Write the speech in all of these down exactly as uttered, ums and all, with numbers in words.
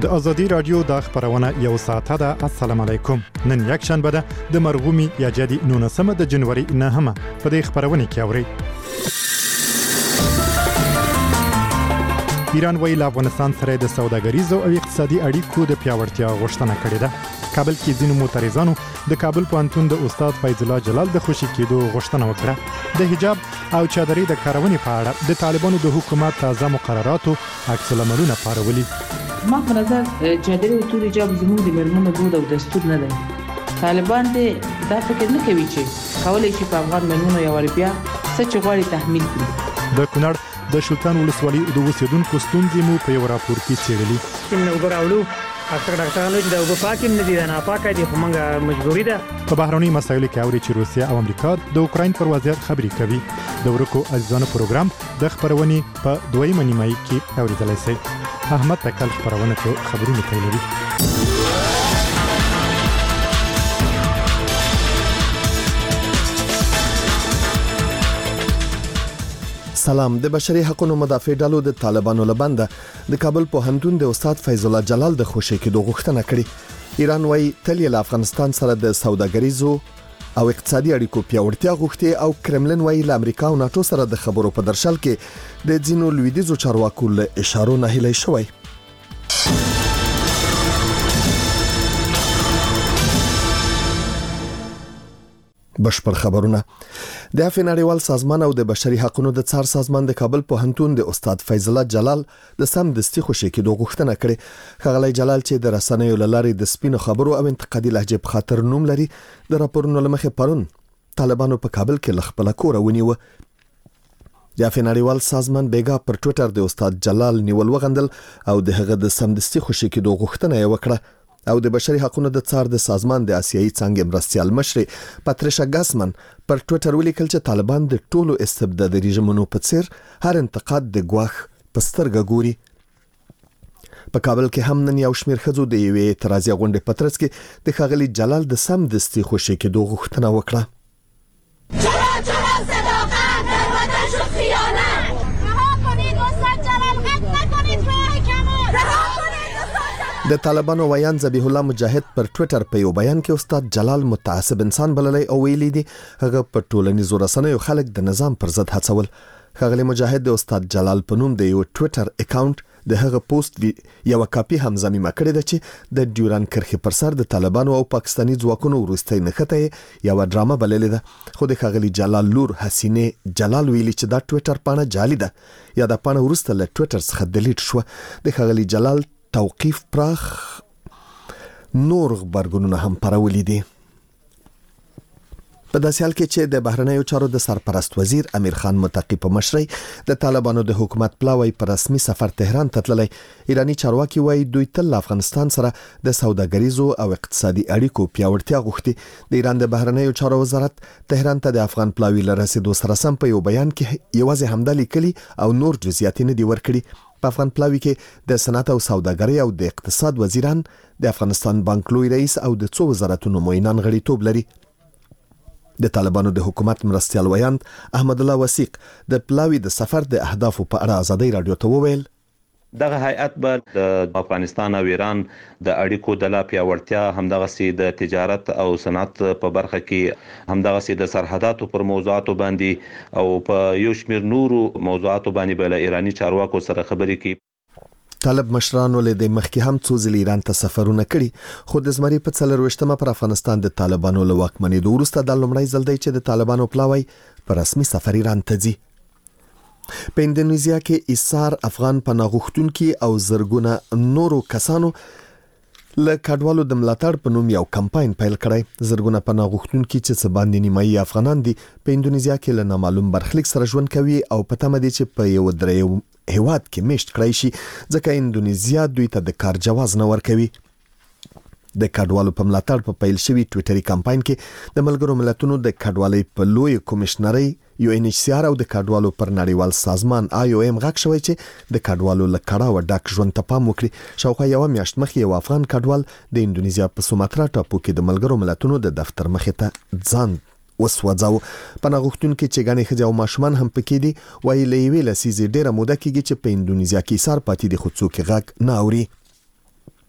د ازادي رادیو د خبرونه یو ساعته ده. السلام علیکم. نن یک شنبه ده د مرغومی یا جدي نونسمه د جنوري نهمه په دې خبرونه کې اوري. ایران وی له افغانستان سره د سوداګریزو او اقتصادي اړیکو د پیاوړتیا غوښتنه کړې ده. کابل کې ځینو معترضانو د کابل پوهنتون د استاد فیض الله جلال د خوشي کېدو غوښتنه وکړه. د حجاب او چادرې د کارونې په اړه د طالبانو د حکومت تازه مقرراتو عکس العملونه پارولي. ما په نظر چادرې او تور حجاب زموږ د مېرمنو دود او دستور نه دی. طالبان دې دا فکر نه کوي چې کولای شي په افغان مېرمنو یو وار بیا څه چې غواړي تحمیل کړي. د کونړ د شلتان ولسوالۍ د اوسیدونکو ستونزې مو په یو راپور کې څېړلي. نو وګراولو اکثر ډاکټرانو چې دا وب پاکم نه دي نه پاکه دي خو موږ مجبوري ده. په بهرني مسایلو کې اوري چې روسیا او امریکا د اوکراین پر وضعیت خبرې کوي. د ورکو عزیزانو پروګرام د خبرونې په دویمه نیمایي کې اوریدلای شئ. احمد تکل خبرونه ته خبرونه پیلوي. سلام. د بشري حقوقو مدافع ډلو د طالبانو لبنده د کابل پوهنتون د استاد فیض الله جلال د خوشي کېدو غوښتنه کړې. ایران وايي تل له افغانستان سره د سوداګریزو او اقتصادي اړیکو پیاوړتیا غوښتي او کرملن وايي له امریکا او ناتو سره د خبرو په درشل کې د ځینو لویدیزو چارواکو له اشارو نه هلي شوی. بشپړ خبرونه. د افغان نړیوال سازمان او د بشري حقوقو د څار سازمان د کابل پوهنتون د استاد فیض الله جلال د سم دستي خوشي کېدو غوښتنه کړې. ښاغلی جلال چې د رسنیو لارې د سپینو خبرو او انتقادي لهجه په خاطر نوم لري، د راپورونو لمخې پرون طالبانو په کابل کې لخپل کور ونیو. د افغان نړیوال سازمان بیګا پر ټوئیټر د استاد جلال نیول وغندل او د هغه د سم دستي خوشي کېدو غوښتنه یې وکړه. او د بشري حقوقو د څار د سازمان د آسیایي څنګه مرستيال مشر پاتریشا ګاسمن پر ټوئیټر ولیکل چې طالبان د ټولو استبدادي رژیمونو په څیر هر انتقاد د ګواښ پسترګه ګوري. په کابل کې هم نن یو شمېر ښځو د یوې اعتراضي غونډې په ترڅ کې د ښاغلي جلال د سم دستي خوشي کېدو غوښتنه وکړه. د طالبانو ویان ذبیح الله مجاهد پر ټوئیټر په یو بیان کې استاد جلال متعصب انسان بللی او ویلي دي هغه په ټولنیزو رسنیو خلک د نظام پر ضد هڅول. ښاغلی مجاهد د استاد جلال په نوم د یو ټوئیټر اکاونټ د هغه پوسټ یو کاپي هم ضمیمه کړې ده چې د ډیوران کرښې پر سر د طالبانو او پاکستاني ځواکونو وروستۍ نښته یو ډرامه بللې ده. خو د ښاغلی جلال لور حسینه جلال ویلي چې دا ټوئیټر پاڼه جعلي ده یا دا پاڼه وروسته له ټوئیټر څخه ډیلیټ شوه. د ښاغلی جلال توقیف پراخ نور خبرګونونه هم پرولې دي. په داسې حال کې چې د بهرنیو چارو د سرپرست وزیر امیر خان متقی په مشرۍ د طالبانو د حکومت پلاوی پر رسمي سفر تهران ته تللی. ایرانی چارواکي وایي دوی تل افغانستان سره د سوداګریزو او اقتصادي اړیکو پیاوړتیا غوښتي. د ایران د بهرنیو چارو وزارت تهران ته د افغان پلاوی لرسېدو سره سم په یو بیان کې یوازې همدا لیکلي او نور جزئیات نه دي ورکړي. په افغان پلاوی کې د صنعت او سوداګرۍ او د اقتصاد وزیران، د افغانستان بانک لوی رئیس او د څو وزارتونو معینان غړیتوب لري. د طالبانو د حکومت مرستيال ویاند احمد الله وثیق د پلاوی د سفر د اهدافو په اړه ازادي رادیو ته وویل دغه هیئت به د افغانستان او ایران د اړیکو د لا پیاوړتیا، همدغه سي د تجارت او صنعت په برخه کې، همدغه سي د سرحداتو پر موضوعاتو باندې او په یو شمېر نورو موضوعاتو باندې بل ایرانی چارواکو سره خبرې کوي. طالب مشرانو له د مخکې هم څو ځله ایران ته سفرونه کړي، خو د زمري په څلرويشتمه پر افغانستان د طالبانو له واکمنۍ وروسته د لومړی ځل دی چې د طالبانو پلاوی په رسمي سفر ایران ته ځي. په اندونیزیا کې ایثار افغان پناه غوښتونکي او زرګونه نورو کسانو له کډوالو د ملاتړ په نوم یو کمپاین پیل کړی. زرګونه پناه غوښتونکي چې څه باندې نیمایي افغانان دي په اندونیزیا کې له نامعلوم برخلیک سره ژوند کوي او په تمه دي چې په یو درې هیواد کې میشت کړی شي ځکه اندونیزیا دوی ته د کار جواز نه ورکوي. د کډوالو په ملاتړ په پیل شوی ټوئیټري کمپاین کې د ملګرو ملتونو د کډوالۍ په لوی کمشنري یو ان ایچ سی آر او د کډوالو پر نړیوال سازمان آی او ایم غږ شوی چې د کډوالو له کړهو ډک ژوند ته پام وکړي. شاوخوا یو میاشت مخکې یو افغان کډوال د اندونیزیا په سوماترا ټاپو کې د ملګرو ملتونو د دفتر مخې ته ځان وسوځاو. پناه غوښتونکي چې ګڼې ښځې او ماشومان هم پکې دي وایي له یوې لسیزې ډېره موده کېږي چې په اندونیزیا کې ایثار پاتې دي خو څوک غږ نه اوري.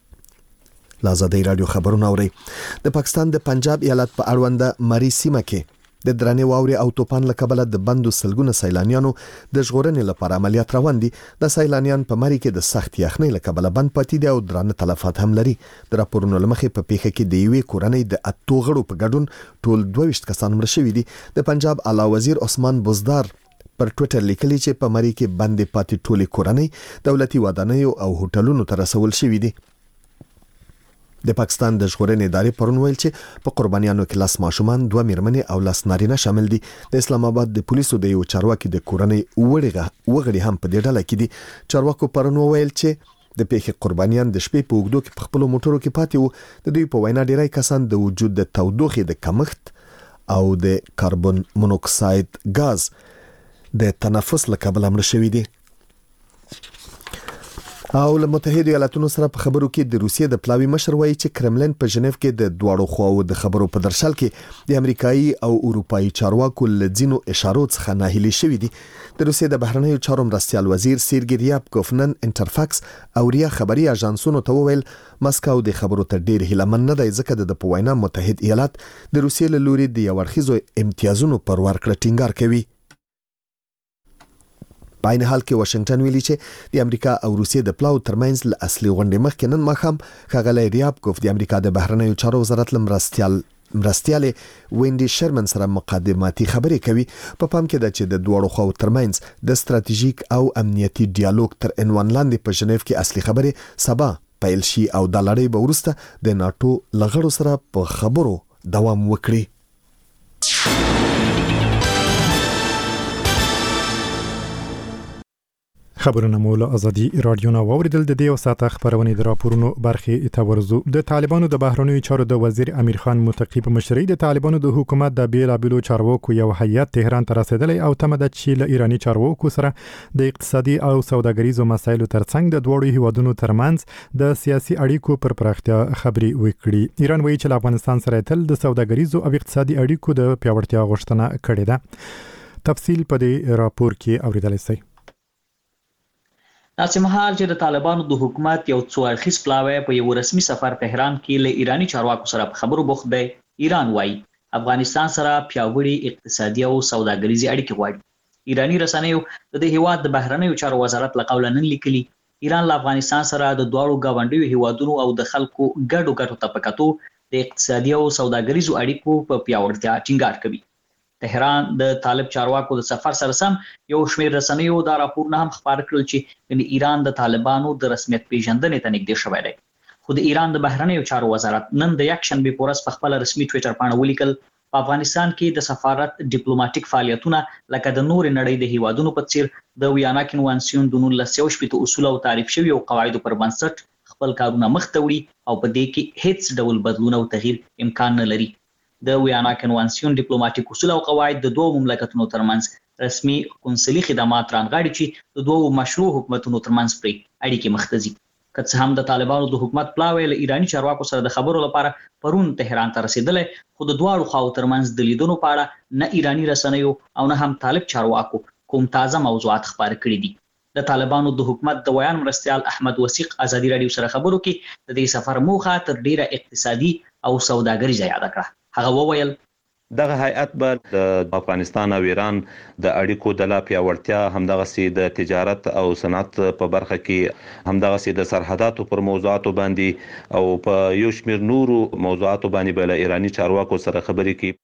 لازادي رادیو خبرونه اوري. د پاکستان د پنجاب ایالت په اړوند مری سیمه کې د درنې واوري او توپان له کبله د بندو سلګونه سیلانیانو د ژغورنې لپاره عملیات روان دي. د سیلانیان په مری کې د سخت یخنۍ له کبله بند پاتې دي او درانه تلفات هم لري. د راپورونو لمخې په پیښه کې د یوې کورنۍ د اتو غړو په ګډون ټول دوه ویشت کسان مړه شوي دي. د پنجاب اعلی وزیر عثمان بزدار پر ټوئیټر لیکلي چې په مری کې بندې پاتې ټولې کورنۍ دولتي ودانیو او هوټلونو ته رسول شوي دي. د پاکستان د ژغورنې ادارې پرون ویل چې په قربانیانو کې لاس ماشومان دوه میرمنې او لاس نارینه شامل دي. د اسلام آباد د پولیسو د یو چارواکي د کورنۍ وړي وغړي هم په دې ډله کې دي. چارواکو پرون ویل چې د پیښې قربانیان د شپې په اوږدو کې په خپل موټرو کې پاتې وو. د دوی په وینا ډیری کسان د وجود د تودوخې د کمښت او د کاربن مونوکساید غاز د تنفس له کبله مړه شوي دي. او له متحده ایالاتونو سره په خبرو کې د روسیې د پلاوی مشر وایي چې کرملین په ژنیف کې د دواړو خواو د خبرو په درشل کې د امریکایي او اروپایي چارواکو له ځینو اشارو څخه ناهیلي شوي دي. د روسیې د بهرنیو چارو مرستیال وزیر سیرګی ریابکوف نن انټرفاکس او ریا خبري اژانسونو ته وویل مسکو د خبرو ته ډیر هیلمن نه دی ځکه د په وینا متحد ایالات د روسیې له لوري د یو اړخیزو امتیازونو پر ورکړه ټینګار کوي. په عین حال کې واشنگټن ویلي چې د امریکا او روسیې د پلاو ترمنځ له اصلي غونډې مخکې نن ماښام ښاغلی ریابکوف د امریکا د بهرنیو چارو وزارت له مرستیال مرستیالې وینډي شرمن سره مقدماتي خبرې کوي. په پام کې ده چې د دواړو خواو ترمنځ د ستراتیژیک او امنیتي ډیالوګ تر عنوان لاندې په ژنیف کې اصلي خبرې سبا پیل شي او د لړۍ به وروسته د ناتو لغړو سره په خبرو دوام وکړي. خبرونه مو له ازادي رادیو نه واوریدل. د دې او ساعت خبرونه د راپورونو برخه ته ورزو. د طالبانو د بهرنیو چارو د وزیر امیر خان متقی په مشرۍ د طالبانو د حکومت د بیلابلو چارواکو یو هیئت تهران ته رسیدلی او تمه ده چې له ایرانی چارواکو سره د اقتصادي او سوداګریزو مسایلو ترڅنګ د دوړو هیوادونو ترمنځ د سیاسي اړیکو پر پراختیا خبري وکړي. ایران وایي چې افغانستان سره تل د سوداګریزو او اقتصادي اړیکو د پیاوړتیا غوښتنه کړې ده. تفصیل په دې راپور کې اوریدل شي. ناسم حال چې د طالبانو د حکومت یو څو اړخیز پلاوی په یو رسمي سفر تهران کې له ایرانی چارواکو سره په خبرو بوخت دی. ایران وایي افغانستان سره پیاوړي اقتصادي او سوداګریزي اړیکې غواړي. ایرانی رسنیو د دې هیواد د بهرنیو چارو وزارت له قوله نن لیکلي ایران له افغانستان سره د دواړو گاونډیو هیوادونو او د خلکو ګډو ګټو ته په کتو د اقتصادي او سوداګریزو اړیکو په پیاوړتیا ټینګار کوي. تهران د طالب چارواکو د سفر سره سم یو شمېر رسنیو دا راپورونه هم خبر کړل چې ایران د طالبانو د رسمیت پیژندنې ته نږدې شوی دی. خو د ایران د بهرنیو چارو وزارت نن د یک شنبه په ورځ په خپل رسمي ټوئیټر باندې ولیکل په افغانستان کې د سفارت ډیپلوماټیک فعالیتونه لکه د نور نړۍ د هیوادونو په څیر د ویانا کنوانسیون د نولس سوه شپږ اصول او تعریف شوی او قواعدو پر بنسټ خپل کارونه مخ ته وړي او په دې کې هیڅ ډول بدلون او تغییر امکان نه لري. د ویانا کنوانسیون ډیپلوماټیک اصول او قواعد د دوه مملکتونو ترمنځ رسمي قونسلي خدمات رانغاړي چې د دوه مشروع حکومتونو ترمنځ پرې اړیکې مختزي. که څه هم د طالبانو د حکومت پلاوی له ایرانی چارواکو سره د خبرو لپاره پرون تهران ته رسیدلی، خو د دواړو خواو ترمنځ د لیدونو په اړه نه ایرانی رسنیو او نه هم طالب چارواکو کوم تازه موضوعات خبر کړي دي. د طالبانو د حکومت د ویان مرستیال احمد وثیق ازادي رادیو سره خبرو کې د دې سفر موخه تر ډیره اقتصادي او سوداګریزه یاد کړه. هغه وویل دغه هیئت به د افغانستان او ایران د اړیکو د لا پیاوړتیا، همدغه سي د تجارت او صنعت په برخه کې، همدغه سي د سرحداتو پر موضوعاتو باندې او په یو شمېر نورو موضوعاتو باندې بل ایرانی چارواکو سره خبرې کوي.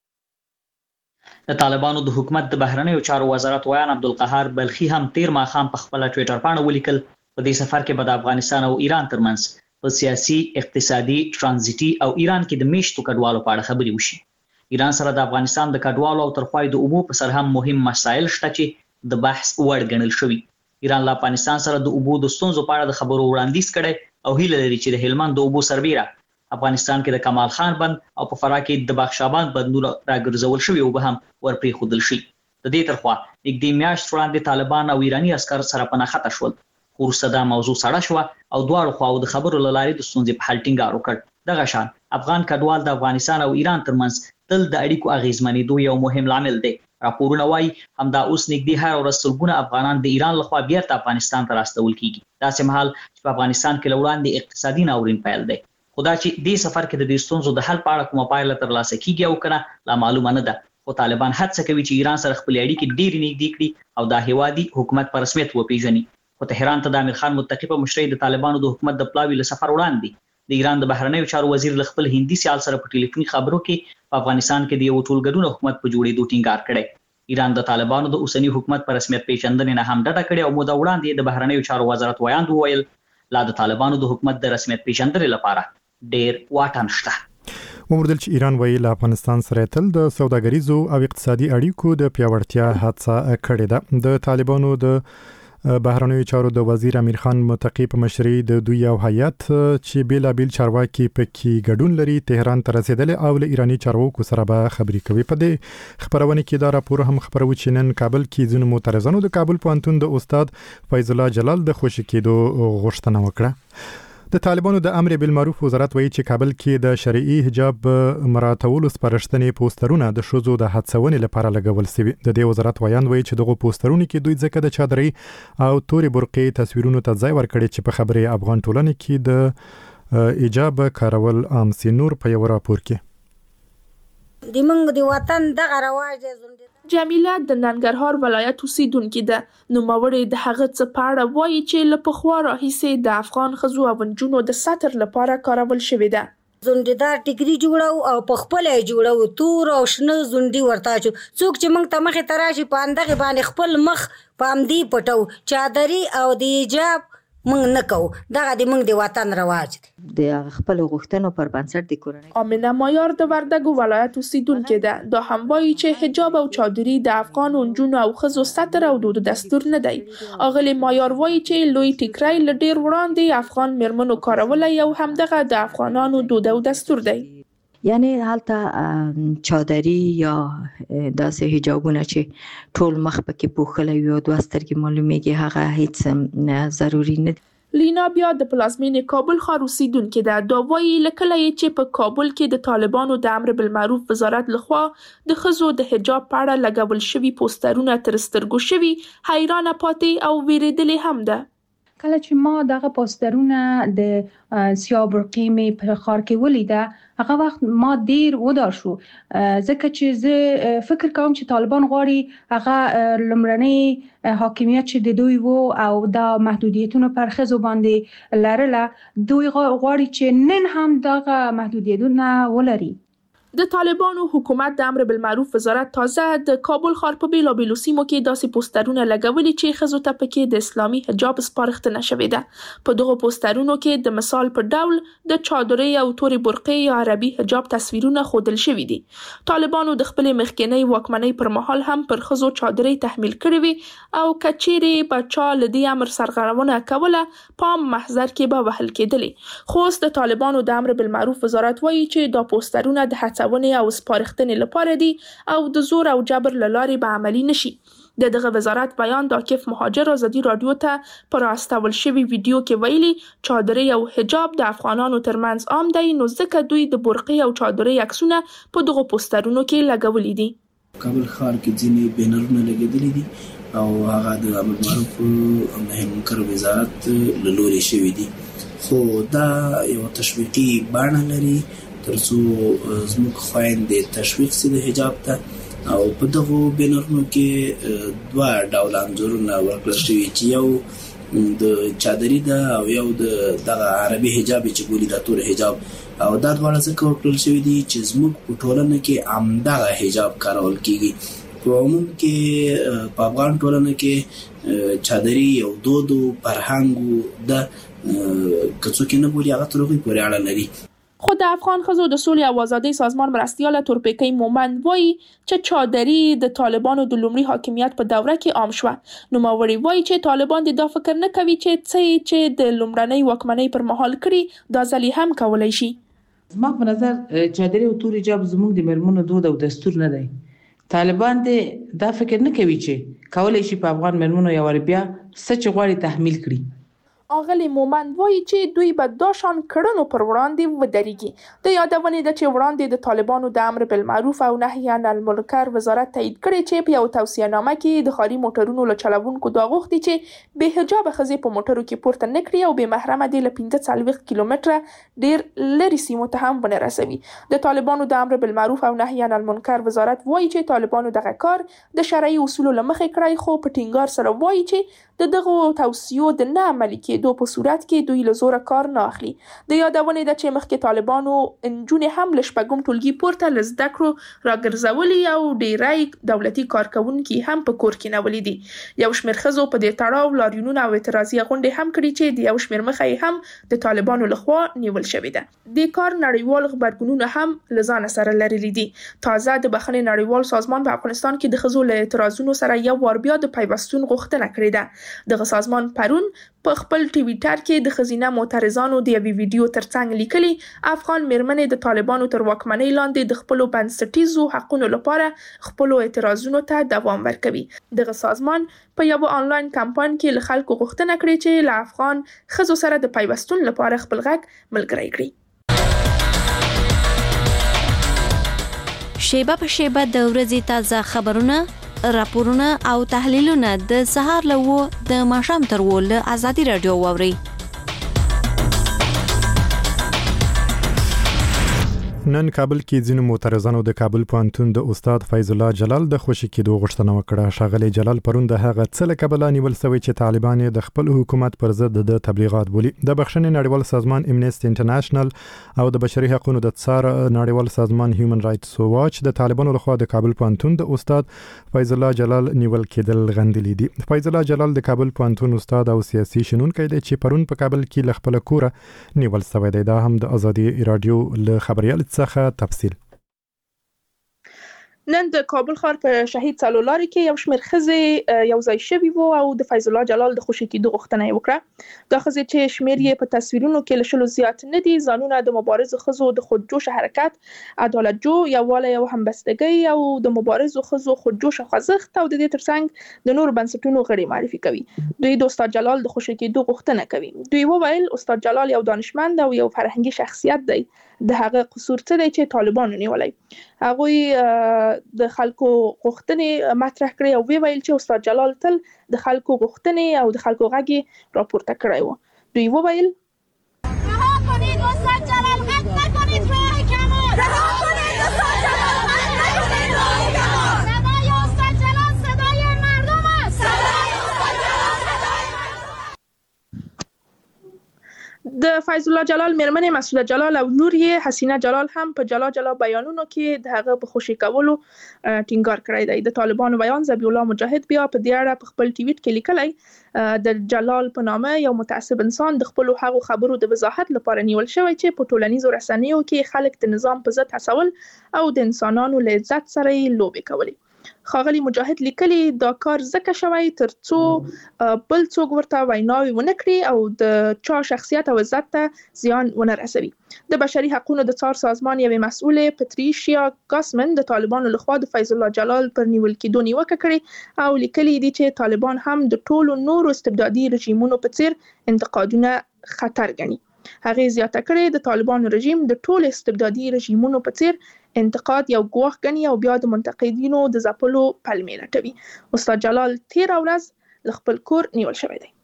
د طالبانو د حکومت د بهرنیو چارو وزارت ویان عبدالقهار بلخي هم تیر ماښام په خپل ټوئیټر باندې ولیکل په دې سفر کې به د افغانستان او ایران ترمنځ په سیاسي، اقتصادي، ترانزیتي او ایران کې د میشتو کډوالو په اړه خبرې وشي. ایران سره د افغانستان د کډوالو او ترخوای د اوبو په سر هم مهم مسایل شته چې د بحث وړ ګڼل شوي. ایران له افغانستان سره د اوبو د ستونزو په اړه د خبرو وړاندیز کړی او هیله لري چې د هلمند د اوبو سربیره افغانستان کې د کمال خان بند او په فراه کې د بخشابان بندونه راګرځول شوي اوبه هم ورپرېښودل شي. د دې ترخوا نږدې میاشت وړاندې طالبان او ایرانی عسکر سره په نښته شول، خو وروسته دا موضوع سړه شوه او دواړو خواو د خبرو له لارې د ستونزې په حل ټینګار وکړ. دغه شان افغان کډوال د افغانستان او ایران ترمنځ تل د اړیکو اغیزمنېدو یو مهم لامل دی. راپورونه وایي همدا اوس نږدې هر ورځ سلګونه افغانان د ایران لخوا بیرته افغانستان ته راستول کیږي. داسې مهال چې په افغانستان کې له وړاندې اقتصادي ناورین پیل دی. خدا چې دې سفر کې د دې ستونزو د حل په اړه کومه پایله ترلاسه کیږي او کنه لا معلومه نه ده، خو طالبان هڅه کوي چې ایران سره خپل اړیکې ډېرې نږدې کړي او د هیوادي حکومت په رسمیت وپیژني. خو تهران ته د امیر خان متقی په مشرۍ د طالبانو د حکومت د پلاوي له سفر وړاندې د ایران د بهرنیو چارو وزیر له خپل هندي سیال سره په ټلیفوني خبرو کې په افغانستان کې د یو ټولګډون حکومت په جوړېدو ټینګار کړی. ایران د طالبانو د اوسنی حکومت په رسمیت پیژندنې نه هم ډډه کړې او موده وړاندې د بهرنیو چارو وزارت ویاند وویل لا د طالبانو د حکومت د رسمیت پیژندنې لپاره ډېر واټن شته. ومردل چې ایران ویل افغانستان سره تل د سوداګریزو او اقتصادي اړیکو د پیاوړتیا هڅه کړې ده. د طالبانو د بهرنیو چارو د وزیر امیر خان متقی په مشرۍ د دوی یو هیئت چې بیلابیل چارواکي پکې ګډون لري تهران ته رسیدل او له ایرانی چارواکو سره به خبرې کوي. په دې خبرونه کې دا راپور هم خبرو چې نن کابل کې ځینو معترضانو د کابل پوهنتون د استاد فیض الله جلال د خوشی کېدو غوښتنه وکړه. د طالبانو د امر بالمعروف وزارت وایي چې کابل کې د شرعي حجاب مراعاتولو سپارښتنې پوسټرونه د ښځو د هڅونې لپاره لګول شوي. د دې وزارت ویاند وایي چې دغه پوسټرونه کې دوی ځکه د چادرۍ او تورې برقې تصویرونو ته ځای ورکړي چې په خبرې افغان ټولنې کې د حجاب کارول عام سي. نور په یو راپور کې د منګ د وطن دغه رواج جمیله د ننګرهار ولایت اوسیدونکې ده. نوموړې د هغه څه په اړه وایي چې له پخوا راهیسې د افغان ښځو او نجونو د ستر لپاره کارول شوې ده. زونډیدار ټیکري جوړو او په خپل جوړو تور او شنه زونډي ورته چو څوک چې موږ ته مخې تراشي په اندغه باندې خپل مخ پامدی پټو چادري او د حجاب موږ نه کوو. دغه د موږ د وطن رواج دی. د خپل غوښتنو پر بنسټ د کورنۍ آمنه مایار د وردګو ولایت اوسیدونکې ده. دا هم وایي چې حجاب او چادري د افغان نجونو او ښځو ستر او دود دستور نه دی. اغلی مایار وایي چې لوی ټیکری له ډېر وړاندې افغان میرمنو کارولای او همدغه د افغانانو دود او دستور دی. یعنی حالته چادری یا داسې حجابونه چې ټول مخ پکې پوښلی وي او دوه سترګې معلومیږي هغه هیڅ ضروري نه دي. لینا بیا د پلازمینې کابل ښار اوسیدونکې ده. دا وایي له کله چې په کابل کې د طالبانو د امر بالمعروف وزارت لخوا د ښځو د حجاب په اړه لګول شوي پوسټرونه تر سترګو شوي حیرانه پاتې او ویریدلې هم ده. کله چې ما دغه پوسټرونه د سیاه برقې مې په ښار کې ولیده هغه وخت ما ډیر ودار شو ځکه چې زه فکر کوم چې طالبان غواړي هغه لمړنۍ حاکمیت چې د دوی وو او دا محدودیتونه پر ښځو باندې لرله دوی غواړي چې نن هم دغه محدودیتونه ولري. د طالبانو حکومت د امر بالمعروف وزارت تازه د کابل ښار په بیلابیلو سیمو کې داسې پوسټرونه لګولي چې ښځو ته پکې د اسلامي حجاب سپارښتنه شوې ده. په دغه پوسټرونو کې د مثال په ډول د چادرۍ او تورې برقې یا عربي حجاب تصویرونه ښودل شوي دي. طالبانو د خپلې مخکینۍ واکمنۍ پر مهال هم پر ښځو چادرۍ تحمیل کړې وي او که چیرې به چا له دې امر سرغړونه کوله پام محضر کې به وهل کېدلې. خو اوس د طالبانو د امر بالمعروف وزارت وایي چې دا پوسټرونه د هڅونې او سپارښتنې لپاره دي او د زور او جبر له لارې به عملي نشي. د دغه وزارت بیان د عاکف مهاجر ازادي رادیو ته پر استول شوی ویډیو کې ویلي چادرۍ او حجاب د افغانانو ترمنځ عام دی نو ځکه دوی د برقې او چادرۍ عکسونه په دغه پوسټرونو کې لګولي دي. کابل ښار کې ځینې بینرونه لګېدلي دي او هغه د امر بالمعروف او نهي عن المنکر وزارت له لوري شوي دي خو دا یو تشویقي بڼه لري ترڅو زموږ خویندې تشویق سي د حجاب ته او په دغه بینرونو کې دوه ډول انځورونه ورکړل شوي چې یو د چادري ده او یو د دغه عربي حجاب چې بولي د تور حجاب او دا دواړه ځکه ورکړل شوي دي چې زموږ په ټولنه کې همدغه حجاب کارول کیږي. په عموم کې په افغان ټولنه کې چادري یو دود او فرهنګ ده که څوک نه بولي هغه تر هغوی پورې اړه لري. خود د افغان ښځو د سولې او ازادۍ سازمان مرستیاله تورپیکۍ مومند وایي چې چادري د طالبانو د لومړي حاکمیت په دوره کې عام شوه. نوموړې وایي چې طالبان د دا فکر نه کوي چې څه چې د لومړنۍ واکمنۍ پر مهال کړي دا ځلې هم کولی شي. زما په نظر چادري او تور حجاب زموږ د میرمنو دود او دستور نه دی. طالبان دې دا فکر نه کوي چې کولی شي په افغان میرمنو یو وار بیا څه چې غواړي تحمیل کړي. اغلی مومند وایي چې دوی به دا شان کړنو پر وړاندې ودرېږي. د یادونې ده چې وړاندې د طالبانو د امر بالمعروف او نهي عن المنکر وزارت تایید کړی چې په یو توصیه‌نامه کې د ښاري موټرونو له چلوونکو دا غوښتي چې بې حجابه ښځې په موټرو کې پورته نه کړي او بې محرمه دې له پنځه څلوېښت کیلومتره ډېر لرې سیمو ته هم ونه رسوي. د طالبانو د امر بالمعروف او نهي عن المنکر وزارت وایي چې طالبانو دغه کار د شرعي اصولو له مخې کړی، خو په ټینګار سره وایي چې د دغو توصیو د نه عملي کېدو په صورت کې دوی له زوره کار نه اخلي. د یادونې ده چې مخکې طالبانو نجونې هم له شپږم ټولګي پورته له زده کړو راګرځولي او ډېری دولتي کارکوونکي هم په کور کې نیولي دي. یو شمېر ښځو په دې تړاو لاریونونه او اعتراضي غونډې هم کړي چې د یو شمېر مخه یې هم د طالبانو لخوا نیول شوې ده. د کار نړیوال غبرګونونه هم له ځانه سره لرلي دي. تازه د بخښنې نړیوال سازمان په افغانستان کې د ښځو له اعتراضونو سره یو وار بیا د پیوستون غوښتنه کړې ده. دغه سازمان پرون په خپل ټویټر کې د ښځینه معترضانو د یوې ویډیو ترڅنګ لیکلي افغان میرمنې د طالبانو تر واکمنۍ لاندې د خپلو بنسټیزو حقونو لپاره خپلو اعتراضونو ته دوام ورکوي. دغه سازمان په یو آنلاین کمپاین کې له خلکو غوښتنه کړې چې له افغان ښځو سره د پیوستون لپاره خپل غږ ملګری کړي. شیبه په شیبه د ورځې تازه خبرونه، راپورونه او تحلیلونه د سهار له و د ماښام تر و له ازادي رادیو واورئ. نن کابل کې ځینو معترضانو د کابل پوهنتون د استاد فیض الله جلال د خوشي کېدو غوښتنه وکړه. ښاغلی جلال پرون د هغه څه له کبله نیول شوی چې طالبان د خپل حکومت پر ضد د تبلیغات بولي. د بخښنې نړیوال سازمان امنیسټي انټرنیشنل او د بشري حقوقو د څار نړیوال سازمان هیومن رائټس واچ د طالبانو لخوا د کابل پوهنتون د استاد فیض الله جلال نیول کېدل غندلي دي. فیض الله جلال د کابل پوهنتون استاد او سیاسي شنونکی دی چې پرون په کابل کې له خپل کوره نیول شوی دی. دا هم د ازادي رادیو له خبريال څخه تفصیل. نن د کابل ښار په شهید څلورلارې کې یو شمېر ښځې یو ځای شوي وو او د فیض الله جلال د خوشي کېدو غوښتنه یې وکړه. دا ښځې چې شمېر یې په تصویرونو کې له شلو زیات نه دي، ځانونه د مبارزو ښځو د خودجوشه حرکت، عدالت جو، یووالی او همبستګۍ او د مبارزو ښځو خودجوشه خوځښت او د دې ترڅنګ د نورو بنسټونو غړي معرفي کوي. دوی د استاد جلال د خوشي کېدو غوښتنه کوي. دوی وویل استاد جلال یو دانشمند او یو فرهنګي شخصیت دی. د هغه قصور څه دی چې طالبانو نیولی. هغوی د خلکو غوښتنې مطرح کړې او ویل چې استاد جلال تل د خلکو غوښتنې او د خلکو غږ یې راپورته کړی و. دوی وویل رها کنید استاد جلال، قطع نکنید راه کمال، رها کنید استاد جلال، قطع نکنید راه کمال. صدای استاد جلال صدای مردم است. صدای استاد جلال صدای مردم است. د فیض الله جلال میرمنې مسعوده جلال او لور یې حسینه جلال هم په جلا جلا بیانونو کې د هغه په خوشي کولو ټینګار کړی دی. د طالبانو بیان ذبیح الله مجاهد بیا په دې اړه په خپل ټویټ کې لیکلی د جلال په نامه یو متعصب انسان د خپلو هغو خبرو د وضاحت لپاره نیول شوی چې په ټولنیزو رسنیو کې خلک د نظام په ضد هڅول او د انسانانو له عزت سره یې لوبې کولې. ښاغلي مجاهد لیکلي دا کار ځکه شوی تر څو بل څوک ورته ویناوې ونه کړي او د چا شخصیت او عزت ته زیان ونه رسوي. د بشري حقوقو د څار سازمان یوې مسؤلې پتریشیا ګاسمن د طالبانو لخوا د فیض الله جلال پر نیول کېدو نیوکه کړې او لیکلي دي چې طالبان هم د ټولو نورو استبدادي رژیمونو په څیر انتقادونه خطر ګڼي. هغې زیاته کړې د طالبانو رژیم د ټولو استبدادي رژیمونو په څیر انتقاد یو ګواښ ګڼي او بیا د منتقدینو د ځپلو پلمې لټوي. استاد جلال تیره ورځ له خپل کور نیول شوی دی.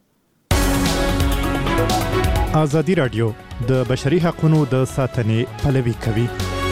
ازادي رادیو د بشري حقوقو د ساتنې پلوي کوي.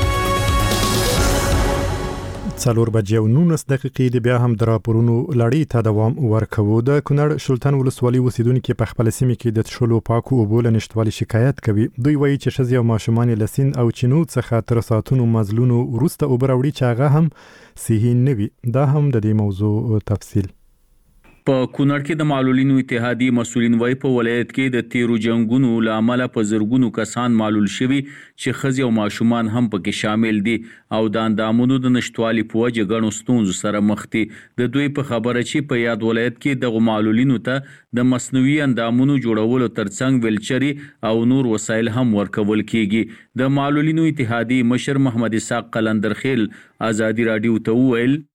څلور بجې او نولس دقیقې د بیا هم د راپورونو لړۍ ته دوام ورکوو. د کونړ شلتن ولسوالۍ اوسیدونکي په خپل سیمه کې د څښلو پاکو اوبو له نشتوالي شکایت کوي. دوی وایي چې ښځې او ماشومان له سیند او چینو څخه تر ساعتونو مزلونو وروسته اوبه راوړي چې هغه هم صحي نه وي. دا هم د دې موضوع تفصیل. په کونړ کې د معلولینو اتحادیې مسؤلین وایي په ولایت کې د تیرو جنگونو له امله په زرګونو کسان معلول شوي چې ښځې او ماشومان هم پکې شامل دي او د اندامونو د نشتوالي په وجه ګڼو ستونزو سره مخ دي. د دوی په خبره چې په یاد ولایت کې دغو معلولینو ته د مصنوعي اندامونو جوړولو ترڅنګ ویلچري او نور وسایل هم ورکول کیږي. د معلولینو اتحادیې مشر محمد اسحاق قلندرخیل ازادي رادیو ته وویل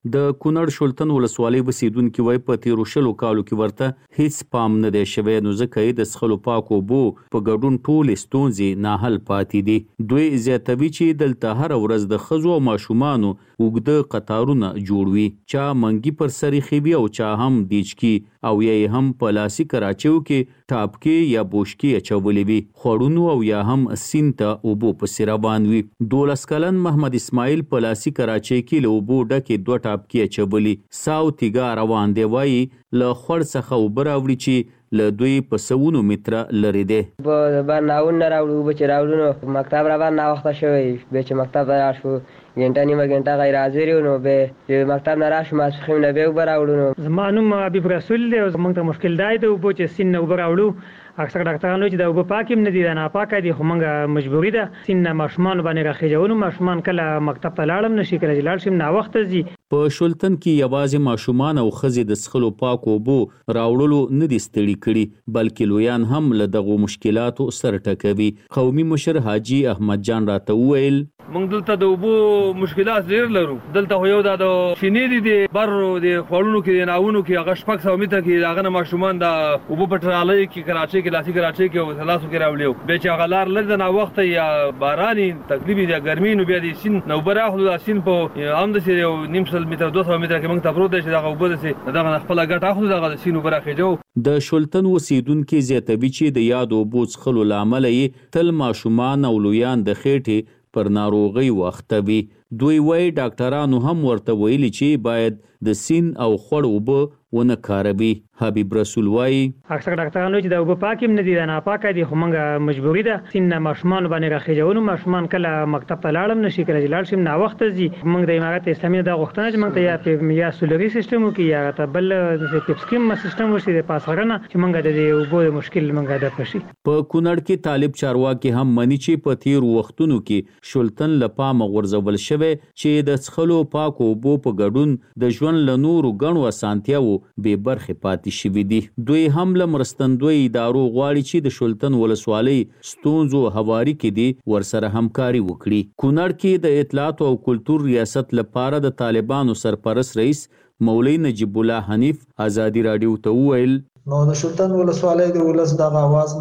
د کونړ شولتن ولسوالۍ اوسیدونکو وای په تیرو شلو کالو کې ورته هیڅ پام نه دی شوی، نو ځکه یې د څښلو پاکو اوبو په ګډون ټولې ستونزې ناحل پاتې دي. دوی زیاتوي چې دلته هر ورځ د ښځو او ماشومانو اوږده قطارونه جوړوي، چا منګي پر سر ایښي او چا هم دیچکي او یا هم په لاسي کراچیو کې ټاپکې یا بوشکې اچولې وي، خوړونو او یا هم سیند ته اوبو پسې روان وي. دولس کلن محمد اسماعیل په لاسي کراچۍ کې له اوبو ډکې دوه ټاپکې اچولې، ساو تیګا روان دی. وایي له خوړ څخه اوبه راوړي چې له دوی په سوونو متره لرې دی. به ناون نه راوړو، اوبه چې راوړو نو مکتب را باندې ناوخته شوی، بیا چې مکتب ته راشو ګنټه نیمه ګنټه غیر حاضر یو، نو به چې مکتب نه راشو ماسپښین نه بیا اوبه راوړو. نو زما نوم حبیب رسول دی. موږ ته مشکل دی د اوبو چې سیند نه اوبه راوړو. اکثر ډاکټرانو چې د اوبه پاک هم نه دي، د ناپاکه دي، خو موږ مجبوري ده سیند نه ماشومان باندې راخېجو. ماشومان کله مکتب ته لاړم نشي، کله چې لاړ شم ناوخته ځي. په شولتن کې یوازې ماشومان او ښځې د څښلو پاکو اوبو راوړلو نه دي ستړي کړي، بلکې لویان هم له دغو مشکلاتو سر ټکوي. قومي مشر حاجي احمد جان راته وویل موږ دلته د اوبو مشکلات ډېر لرو. دلته خو یو دا د شینې دي د بر د خوړونو کې د ناونو کې هغه شپږ سوه متره کې د هغه نه ماشومان د اوبو په ټرالۍ کې کراچۍ کې لاسي کراچۍ کې او ثلاثو کې راوړي. بیا چې هغه لار لږ د ناوخته یا باراني تقریبي د ګرمي نو بیا د سیند نه اوبه راخلو. د سیند په همداسې یو نیم سل متره دوه سوه متره کې موږ ته پروت دی چې دغه اوبه داسې دغه نه خپله ګټه اخلو، دغه د سیند اوبه راخېجو. د شولتن اوسیدونکي زیاتوي چې د یاد اوبو څښلو له امله یې تل ماشومان او لویان د خېټې پر ناروغۍ واخته وي. دوی وایي ډاکټرانو هم ورته ویلي چې باید د سیند او خوړ اوبه ونه کاروي. حبیب رسول وایي اکثر ډاکټرانو چې د اوبه پاک هم نه دي، د ناپاکه دي، خو موږ مجبوري ده سیند نه ماشومان باندې راخېجو. ماشومان کله مکتب ته لاړم نشي، کله چې لاړ شم ناوخته ځي. موږ د امارت اسلامي دا غوښتنه چې موږ ته یا یا سولري سیستم وکړي یا ته بل د پیپسکیم سیستم وشي د پاسغرنه چې موږ د اوبو د مشکل موږ د پشي. په کونړ کې طالب چارواکي هم مني چې په تیر وختونو کې شولتن له پامه غورځول شوی چې د څښلو پاکو اوبو په ګډون د ژوند له نورو ګڼو اسانتیاوو بې برخې پاتې شوي دي. دوی هم له مرستندوی ادارو غواړي چې د شولتن ولسوالۍ ستونزو هواري کې دي ورسره همکاري وکړي. کونړ کې د اطلاعات او کلتور ریاست لپاره د طالبانو سرپرست رئیس مولوی نجیب الله حنیف ازادي رادیو ته وویل نو د شولتن ولسوالۍ د ولس دغه आवाज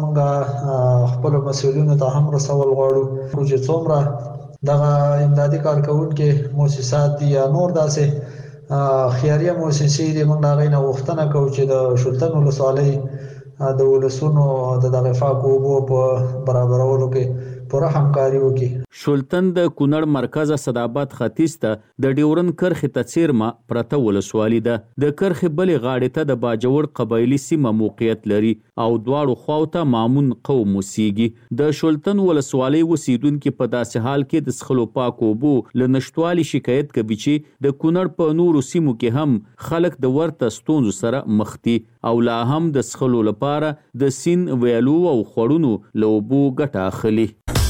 موږ خپل مسؤلینو ته هم رسول غواړو چې څومره دغه امدادي کارکونکو مؤسسات دي یا نور داسې خیریه مؤسسې دي، موږ هغه نه غوښتنه کوو چې د شولتن ولسوالۍ د ولسونو د دغه پاکو اوبو په برابرولو کې پوره همکاري وکړي. شولتن د کونړ مرکز صداباد ختیځ ته د ډیورن کرښې ته څیرمه پرته ولسوالي ده. د کرښې بلې غاړې ته د باجوړ قبایلي سیمه موقعیت لري او دواړو خواو ته مامون قوم اوسیږي. د شولتن ولسوالۍ اوسیدونکي په داسې حال کې د څښلو پاکو اوبو له نشټوالي شکایت کوي چې د کونړ په نورو سیمو کې هم خلک د ورته ستونزو سره مخ دي او لا هم د څښلو لپاره د سیند ویالو او خوړونو له اوبو ګټه اخلي.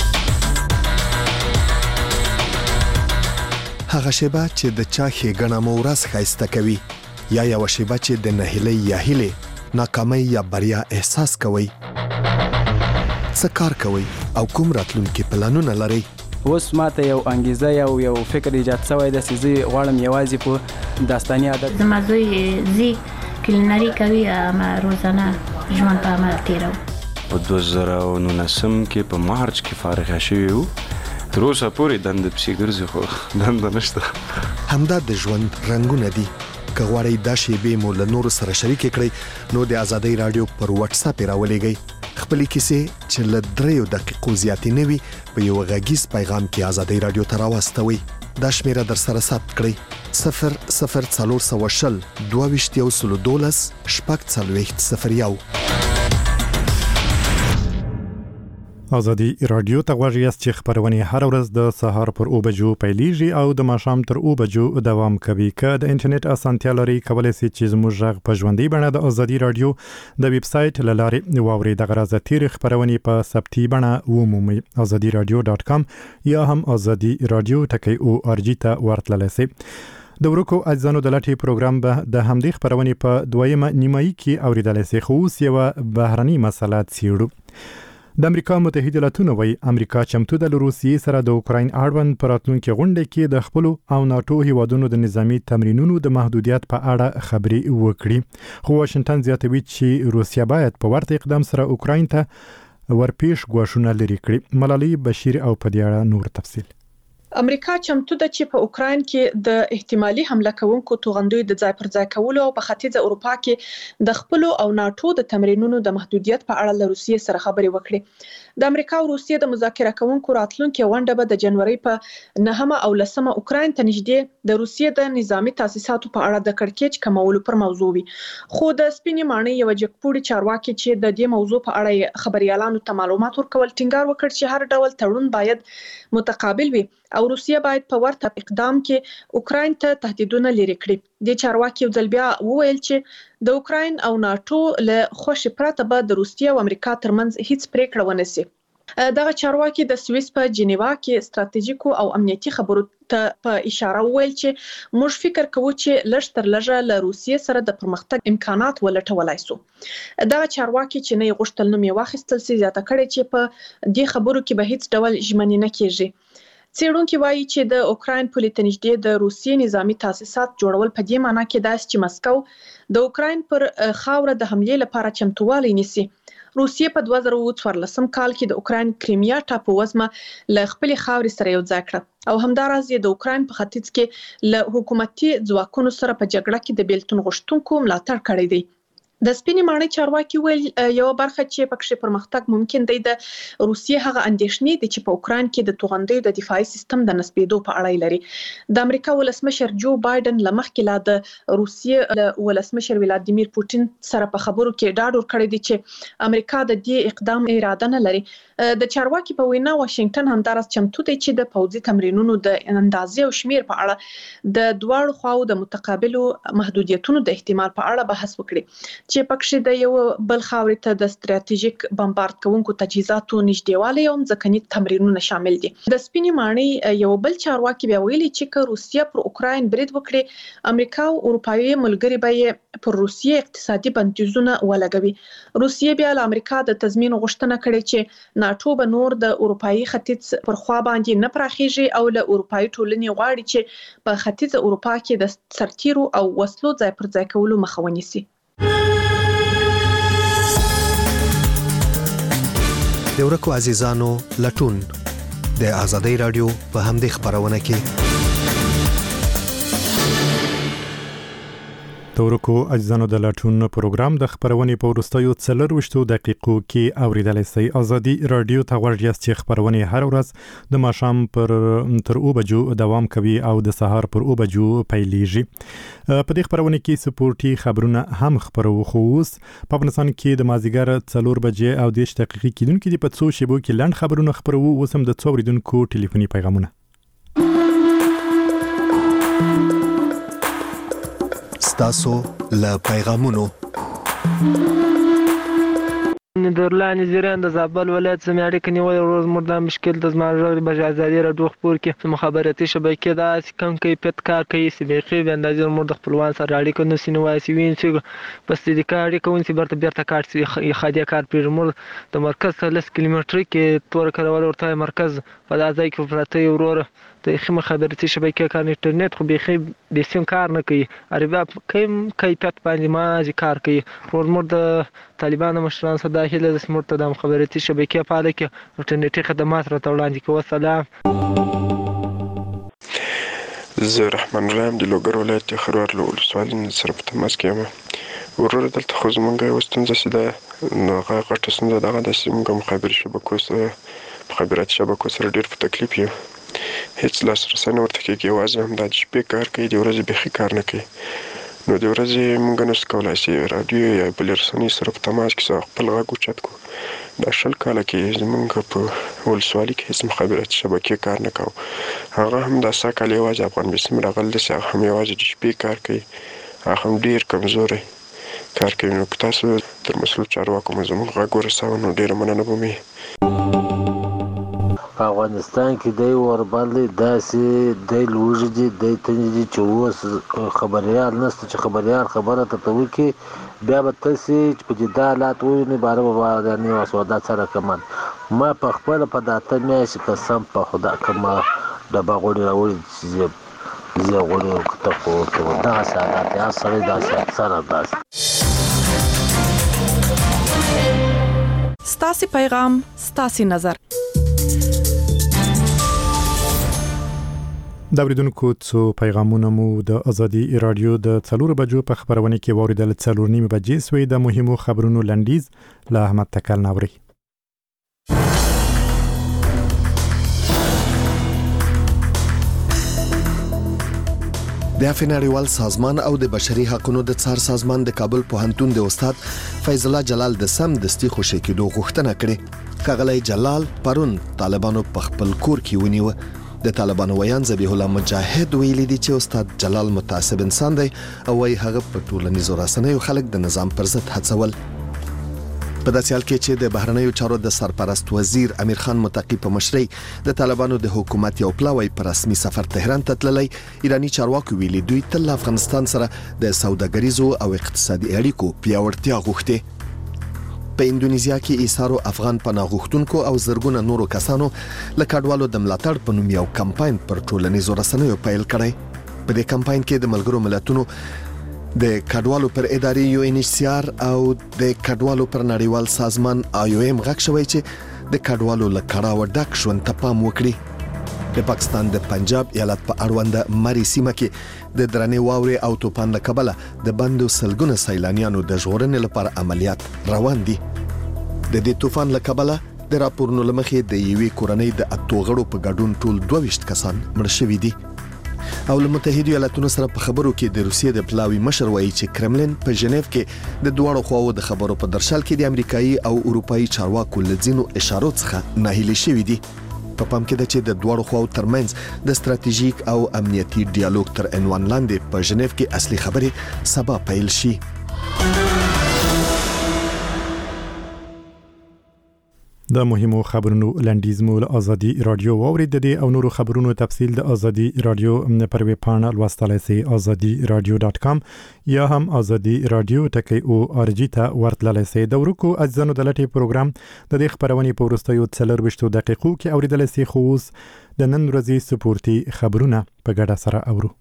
هغه شیبه چې د چا ښېګڼه مو ورځ ښایسته کوي یا یوه شیبه چې د نهیلۍ یا هیلې ناکامۍ یا بریا احساس کوئ، څه کار کوئ او کوم راتلونکي پلانونه لرئ؟ اوس ماته یو انګیزه یو یو فکر ایجاد شوی دی چې زه غواړم یوازې په داستاني عادت زما زوی زی کلینري کوي، اما روزانه ژوند په عمل تیرو. په دوه زره او نولسم کې په مارچ کې فارغه شوي وو، تر اوسه پورې دنده پسې ګرځي خو دنده نشته. همدا د ژوند رنګونه دي. که غواړئ دا شیبې مو له نورو سره شریکې کړئ نو د ازادۍ راډیو پر واتس اپ یې راولېږئ. خپلې کیسې چې له دریو دقیقو زیاتې نه وي په یو غږیز پیغام کې ازادۍ راډیو ته راواستوئ. دا شمیره در سره ثبت کړئ صفر صفر څلور سوه شل دوه ویشت یو سلو دولس شپږ څلوېښت صفر یو. ازادي رادیو ته غواړئ چې خبرونه هر ورځ د سهار پر او بجو پیلیږي او د ماښام تر او بجو دوام کوي. که د انټرنیټ اسانتیا لري کولای شئ چې زموږ غږ په ژوندۍ بڼه د ازادي رادیو د ویب سټ له لارې واورئ. دغه راځه تیر خبرونه په ثبتي بڼه ومومئ ازادي رادیو ډاټ کام یا هم ازادي رادیو ټکی او ار جی ته ورتللی شئ. د ورکو اجزانو د لټي پروګرام به د همدې خبرونه په دویمه نیمایي کې اوریدلی شئ، خو اوس یوه بهرنۍ مسله څیړو. د امریکا متحده ایالاتونو وایي امریکا چمتو ده له روسیې سره د اوکراین اړوند په راتلونکي غونډه کې د خپلو او ناتو هیوادونو د نظامی تمرینونو د محدودیت په اړه خبرې وکړي خو واشنگټن زیاتوي چې روسیا باید په ورته اقدام سره اوکراین ته ورپېښ ګواښونه لري کړي. ملالۍ بشیر او په دې اړه نور تفصیل. امریکا چمتو ده چې په اوکراین کې د احتمالي حمله کوونکو توغندیو د ځای پر ځای کولو او په ختیځه اروپا کې د خپل او ناتو د تمرینونو د محدودیت په اړه له روسیې سره خبرې وکړي. د امریکا او روسیې د مذاکره کوونکو راتلونکي غونډه به د جنوري په نهمه او لسمه اوکراین ته نږدې د روسیې د نظامی تاسیساتو په اړه د کړکېچ کمولو پر موضوع وي. خو د سپینې ماڼۍ یو جګپوړي چارواکي چې د دې موضوع په اړه خبريالانو ته معلومات ورکول ټینګار وکړ چې هر ډول تړون باید متقابل وي او روسیه باید په ورته اقدام کې اوکراین ته تهدیدونه لري کړي. د چارواکي یو ځل بیا وویل چې د اوکراین او ناتو له خوشي پرته به د روسیه او امریکا ترمنځ هیڅ پریکړه ونه شي. دغه چارواکي د سویس په جنیوا کې ستراتیژیکو او امنیتي خبرو ته په اشاره وویل چې موږ فکر کوو چې لږ تر لږه له روسیې سره د پرمختګ امکانات ولټولای شو. دغه چارواکي چې نه غوښتل نوم یې واخیستل سي زیاته کړي چې په دې خبرو کې به هیڅ ډول ژمنې نه کیږي. څېړونکي وایي چې د اوکراین په لټنجدي د روسیې نظامی تاسیسات جوړول په دې معنی کې داس چې مسکو د اوکراین پر خاوره د حمله لپاره چمتووالی نیسي. روسیې په دوه زره اووه څوارلسم کال کې د اوکراین کریمیا ټاپووزمه له خپل خاورې سره یو ځای کړه او همداراز د اوکراین په ختیځ کې له حکومتي ځواکونو سره په جګړه کې د بیلتون غوښتونکو ملاتړ کړی دی. د سپینې ماڼۍ چارواکي ویل یو برخه چې پکې پرمختګ ممکن دی د روسیې هغه اندېښنې دي چې په اوکراین کې د توغندیو د دفاعي سیستم د نسبېدو په اړه لري. د امریکا ولسمشر جو بایدن لمخکې لا د روسیې له ولسمشر ولادیمیر پوتین سره په خبرو کې ډاډ ورکړی دی چې امریکا د دې اقدام اراده نه لري. د چارواکي په وینا واشنگټن همدارس چمتو دی چې د پوځي تمرینونو د اندازې او شمیر په اړه د دواړو خواو د متقابلو محدودیتونو د احتمال په اړه بحث وکړي چې پکې د یو بل خاورې ته د ستراتیژیک بمبارد کوونکو تجهیزاتو نږدېوالی او ځمکني تمرینونه شامل دي. د سپینې ماڼۍ یو بل چارواکي بیا ویلي چې که روسیه پر اوکراین برید وکړي امریکا او اروپایي ملګري به پر روسیې اقتصادي بندیزونه ولګوي. روسیې بیا له امریکا د تضمین غوښتنه کړې چې ناتو به نور د اروپایي ختیځ پر خوا باندې نه پراخیږي او له اروپایي ټولنې غواړي چې په ختیځ اروپا کې د سرتیرو او وسلو ځای پر ځای کولو مخه ونیسي. د ورکو عزیزانو لټون د آزادۍ رادیو په همدې خبرونه کې د ورکو عزیزانو د لټون پروګرام د خبرونې په وروستیو څلرویشتو دقیقو کې اوریدلای شئ. آزادۍ رادیو ته غوږ یاست چې خبرونه هر ورځ د ماښام پر تر اوه بجو دوام کوي او د سهار پر اوه بجو پیلېږي. په دې خبرونه کې سپورتي خبرونه هم خبرو خو اوس په افغانستان کې د مازیګر څلور بجې او دېرش دقیقې کېدونکې دي. په څو شیبو کې لنډ خبرونه خبرو. اوس هم د څو اوریدونکو ټلیفوني پیغامونه. ستاسو له پیغامونو. ندرلانی زیران د زابل ولایت سمې اړیکې نیولې روز مردا مشکل د زمانه بج ازادي راډیو خبر کې مخابراتي شبکې دا کم کیفیت کار کوي چې بيخي د اندازې مرد خپلوان سره اړیکې نو سینوای سی وین چې بس د کار اړیکې ونسي برته بیرته کار سي خادي کار پیرمر د مرکز څخه لس کیلومتر کې تور کړول ورته مرکز په ځای کې پراته ورور د خمه خبرتي شبکې کار انټرنیټ خو بيخي د سیم کار نه کوي. عربا کم کیفیت باندې ما ذکر کوي. ورمر د طالبانو مشران سره داخله د سمورت د خبرتي شبکې په اړه کې انټرنیټي خدمات راته وړاندې کوي. سلام. زه رحمان رحیم د لوګر ولایت خروار له ولسوالۍ سره په تماس کې یم. ورور دلته خو زمونږ یو ستونزه سده نو هغه غټه ستونزه دغه د سیمه مخابري شبکو سره مخابراتي شبکو سره ډېر په تکلیف یم. هیڅ لاسرسی نه ورته کېږي. یوازې همدا د شپې کار کوي د ورځې بیخي کار نه کوي. نو د ورځې موږ نشو کولی چې راډیو یا بلې رسنۍ سره په تماس کې خپل غږ اوچت کړو. دا شل کاله کې زموږ په ولسوالۍ کې هیڅ مخابراتي شبکې کار نه کوو. هغه هم دا سږ کال یوازې افغان بسم راغلی دی چې هغه هم یوازې د شپې کار کوي. هغه هم ډېر کمزوری کار کوي. نو که تاسو تر مسؤل چارواکو مو زموږ غږ ورسوه نو ډېره مننه به مې. په افغانستان کې دی ورباندې داسې دی لوږې دي دی تنې دي چې اوس خبریال نشته چې خبریال خبره ته وکړي بیا به تاسې چې په دې دا حالات ووینئ باره به یعنې سودا سره کمن ما په خپل په داته میاشي قسم په خدا کما د باغوري راوړي چې زه غوړم کته کوته دا ساده یا سره دا سره داس ستاسي پیغام ستاسي نظر. د اوریدونکو څو پیغامونه مو د ازادي رادیو د څلور بجو په خبرونه کې واوریدل څلور نیمه بجې سوې د مهمو خبرونو لنډیز له احمد تکل ناوري. د افناریوال سازمان او د بشري حقوقو د څار سازمان د کابل پوهنتون د استاد فیض الله جلال د سم دستي خوشی کېدو غوښتنه کړې. کاغلی جلال پرون طالبانو په خپل کور کې ونیو. د طالبانو ویان ذبیح الله مجاهد ویلي دي چې استاد جلال متعصب انسان دی او وايي هغه په ټولنیزو رسنیو خلک د نظام پر ضد هڅول. په داسې حال کې چې د بهرنیو چارو د سرپرست وزیر امیر خان متقی په مشرۍ د طالبانو د حکومت یو پلاوی پر رسمي سفر تهران ته تللی، ایرانی چارواکو ویلي دوی تل افغانستان سره د سوداګریزو او اقتصادي اړیکو پیاوړتیا غوښتي. په اندونیزیا کې ایثارو افغان پناه غوښتونکو او زرګونه نورو کسانو له کډوالو د ملاتړ په نوم یو کمپاین پر ټولنیزو رسنیو پیل کړی. په دې کمپاین کې د ملګرو ملتونو د کډوالو پر ادارې یو ان ایچ سی آر او د کډوالو پر نړیوال سازمان آی او ایم غږ شوی چې د کډوالو له کړاو ډک ژوند ته پام وکړي. د پاکستان د پنجاب ایالت په اړوند مری سیمه کې د درنې واورې او توپان له کبله د بندو سلګونه سیلانیانو د ژغورنې لپاره عملیات روان دي. د دې طوفان له کبله د راپورونو لمخې د یوې کورنۍ د اتو غړو په ګډون ټول دوه ویشت کسان مړ شوي دي. او له متحده ایالاتونو سره په خبرو کې د روسیې د پلاوی مشر وایي چې کرملین په ژنیف کې د دوړو خواو د خبرو په درشل کې د امریکایي او اروپایي چارواکو لزینو اشارو څخه ناهیلي شوي دي. په پام کې ده چې د دوړو خواو ترمنځ د ستراتیژیک او امنیتي ډیالوګ تر عنوان لاندې په ژنیف کې اصلي خبرې سبا پیل شي. د مهمو خبرونو لنډیز مو له ازادي رادیو واورید. د او نورو خبرونو تفصیل د ازادي رادیو پر ویب پاڼه لوستلای شئ ازادي رادیو ډاټ کام یا هم ازادي رادیو ټکی او ار جی ته ورتللی شئ. د ورکو اجزانو د لټي پروګرام د دې خبرونې په وروستیو څلور ویشتو دقیقو کې اوریدل شئ. خو اوس د نن ورځې سپورتي خبرونه په ګډه سره اورو.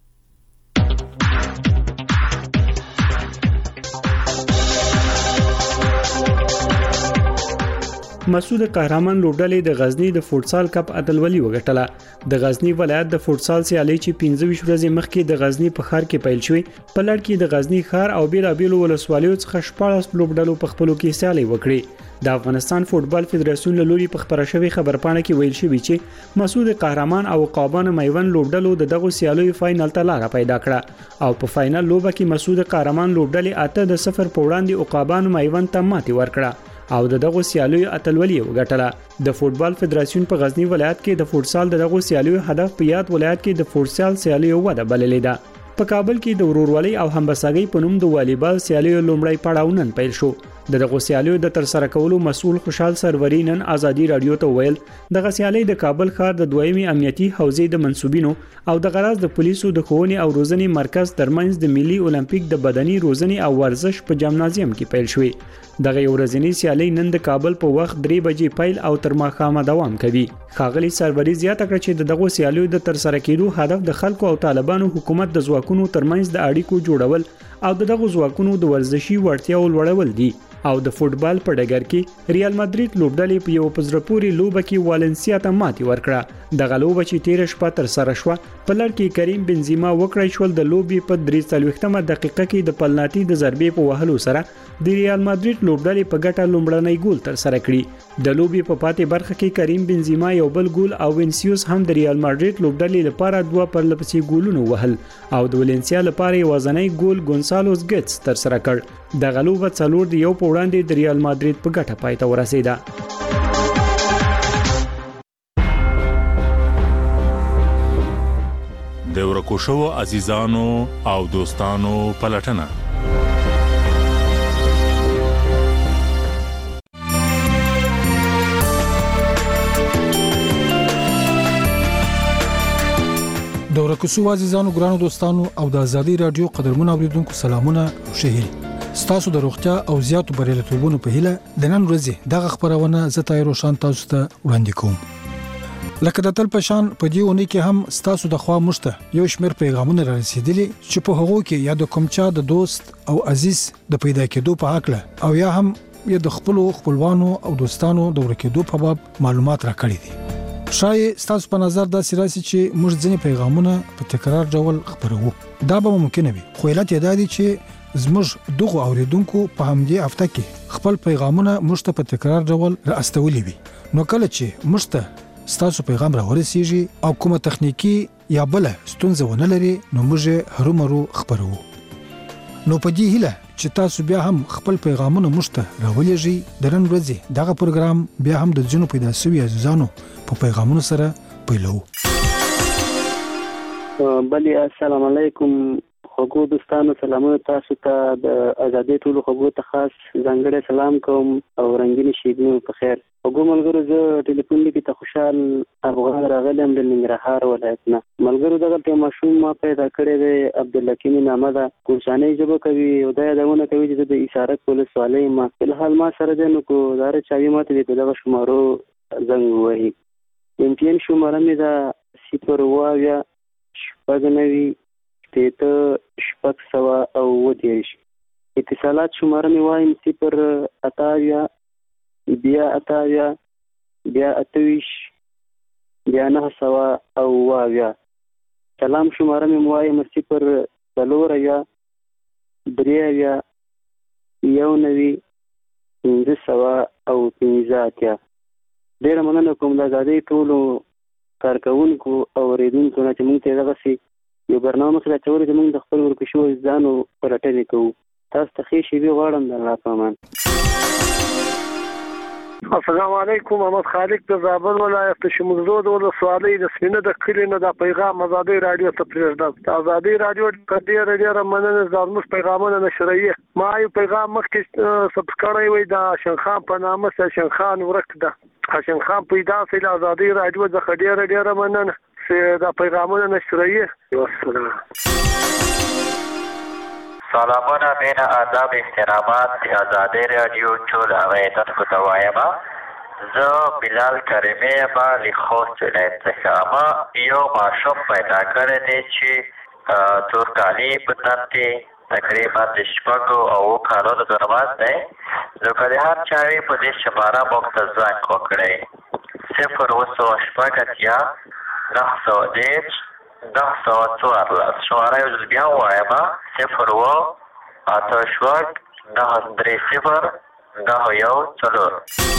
مسعود قهرمان لوبډلې د غزنی د فوټسال کپ اتلولي وګټله. د غزنی ولایت د فوټسال سیالي چې پنځه ویشت ورځې مخکې د غزنی په ښار کې پیل شوې، په لړ کې د غزنی ښار او بیلابیلو ولسوالیو څخه شپږ لوبډلو په خپلو کې سیالي وکړې. د افغانستان فوټبال فدراسیون له لوري په خبره شوی خبرپاڼه کې ویل شوی چې مسعود قهرمان او قابان میوند لوبډلو د دغه سیالیو فائنل ته لار پیدا کړه او په فائنل لوبه کې مسعود قهرمان لوبډلې اته د صفر په وړاندې او قابان میوند ته ماتې ورکړه او د دغه سیالیو اتلولي وګټله. د فوټبال فدراسیون په غزنی ولایت کې د فوټسال د دغه سیالیو هدف په یاد ولایت کې د فوټسال سیالیو وده بللې ده. په کابل کې د ورورولۍ او همبستګۍ په نوم د والیبال سیالیو لومړی پړاو نن پیل شو. د دغه سیالیو د تر سره کولو مسؤل خوشحال سروري نن ازادي رادیو ته ویل دغه سیالي د کابل ښار د دویمي امنیتي حوزې د منسوبینو او د غراز د پولیسو د ښوونې او روزنې مرکز ترمنځ د ملي اولمپیک د بدني روزنې او ورزش په جمنازیم کې پیل شوې. دغه ورځنی سیالي نن د کابل په وخت درې بجې پیل او تر ماښامه دوام کوي. ښاغلي سروري زیاته کړه چې دغه سیالیو د تر سره کېدو هدف د خلکو او طالبانو حکومت د ځواکونو ترمنځ د اړیکو جوړول او دغه ځواکونو د ورزشي وړتیاو لوړول دي. او د فوټبال په ډګر کې ریال مادرید لوبډلې په یو پزرپوري لوبه کې والنسیا ته ماتې ورکړه. دغه لوبه چې تیر شپه تر سره شوه په لړ کې کریم بنزیما وکړای شول د لوبې په درې څلوېښتمه دقیقه کې د پلناټي د ضربې په وهلو سره د ریال مادرید لوبډلې په ګټه لومړنی ګول تر سره کړی. د لوبې په پاتې برخه کې کریم بنزیما یو بل ګول او وینسیوس هم د ریال مادرید لوبډلې لپاره دوه پرلپسې ګولونه وهل او د ولنسیا لپاره یوازینی ګول ګونسالوس ګیټس تر سره کړ. دغه لوبه څلور د یو په وړاندې د ریال مادرید په ګټه پای ته ورسېده. د ورکو شوو عزیزانو او دوستانو پلټنه د ورکو شوو عزیزانو ګرانو دوستانو او د ازادي رادیو قدرمن اوریدونکو سلامونه او شهیری. ستاسو د روغتیا او زیاتو بریالیتوبونو په هیله د نن ورځې دغه خبرونه زه تایرو شان تاسو ته وړاندې کوم. لکه د تل په شان په دې ونې کې هم ستاسو د خوا مشته یو شمېر پیغامونه را رسیدلي چې په هغو کې یا د کوم چا د دوست او عزیز د پیدا کېدو په هکله او یا هم یا د خپلو خپلوانو او دوستانو د ورکېدو په باب معلومات راکړي دي. شاید ستاسو په نظر داسې راسي چې موږ ځینې پیغامونه په تکرار ډول خبرو. دا به ممکن وي، خو علت یې دا دی چې زموږ دغه اوریدونکو په همدې هفته کې خپل پیغامونه موږ ته په تکرار ډول راستولي وي. نو کله چې موږ ته ستاسو پیغام راورسیږي او کومه تخنیکی یا بل ستونزه ونه لري نو موږ هرومرو خبرو. نو په دې هیله چې تاسو بیا هم خپل پیغامونه موږ ته راولېږئ، د نن ورځې دغه پروګرام بیا هم د ځینو پیدا شوي عزیزانو په پیغامونو سره پیلو. بلی السلام علیکم خوږو دوستانو، سلامونه تاسو ته. د ازادۍ ټولو خوږو ته خاص ځانګړی سلام کوم او رنګینې شیبې په خیر. خوږو ملګرو، زه ټلیفون لیکې ته خوشحال افغان راغلی یم د ننګرهار ولایت نه. ملګرو، دغه ماشوم ما پیدا کړی دی، عبدالحکیم نامه ده، کوشانۍ ژبه کوي او دا یادونه کوي چې زه د ایسارک ولسوالۍ یم. فلحال ما سره دی، نو کو دا هره چاوي ماته دې په دغه شمارو زنګ ووهي. امتیان شماره مې ده صفر اوه اویا شپږ نوي شپېته شپږ سوه او اووه دېرش. اتصالات شماره مې وایم صفر اته اویا بیا اته اویا بیا اته ویشت بیا نهه سوه او اووه اویا. سلام شماره مې وایم صفر څلور اویا درې اویا یو نوي پنځه سوه او پنځه اتیا. ډېره مننه کوم د ازادۍ ټولو کارکوونکو او اورېدونکو نه چې موږ ته دغسې یو برنامه مخې ته اچولې چې موږ د خپل ورکو شویو عزیزانو پلټنې کوو. تاسو ته ښې شېبې غواړم، د الله په امان. السلام علیکم، محمد خالق د زابل ولایت د شمولزود ولسوالۍ د سپینه د کلي نه دا پیغام ازادۍ راډیو ته پرېږدم. د ازادۍ راډیو ډېره ډېره مننه زموږ پیغامونه نشروي. ما یو پیغام مخکې سبس کړی وی د حسن خان په نامه حسن خان ورک ده. حسن خان پیدا سي د ازادۍ راډیو څخه ډېره ډېره مننه چې دا پیغامونه نشروي. والسلام. سلامونه، مینه، آداب، احترامات د ازادۍ راډیو ټول اورېدونکو ته وایم. زه بلال کریمي یم له خوست ولایت څخه. ما یو ماشوم پیدا کړی دی چې تورکالي په تن کې تقریبا د شپږو او اوو کالونو ترمنځ دی. نو که د هر چا وي په دې شماره موږ ته زنګ وکړئ. صفر اوه سوه شپږ اتیا نهه سوه دېرش نهه سوه څوارلس. شماره یو ځل بیا ووایم صفر اوه اته شپږ نهه درې صفر نهه یو څلور.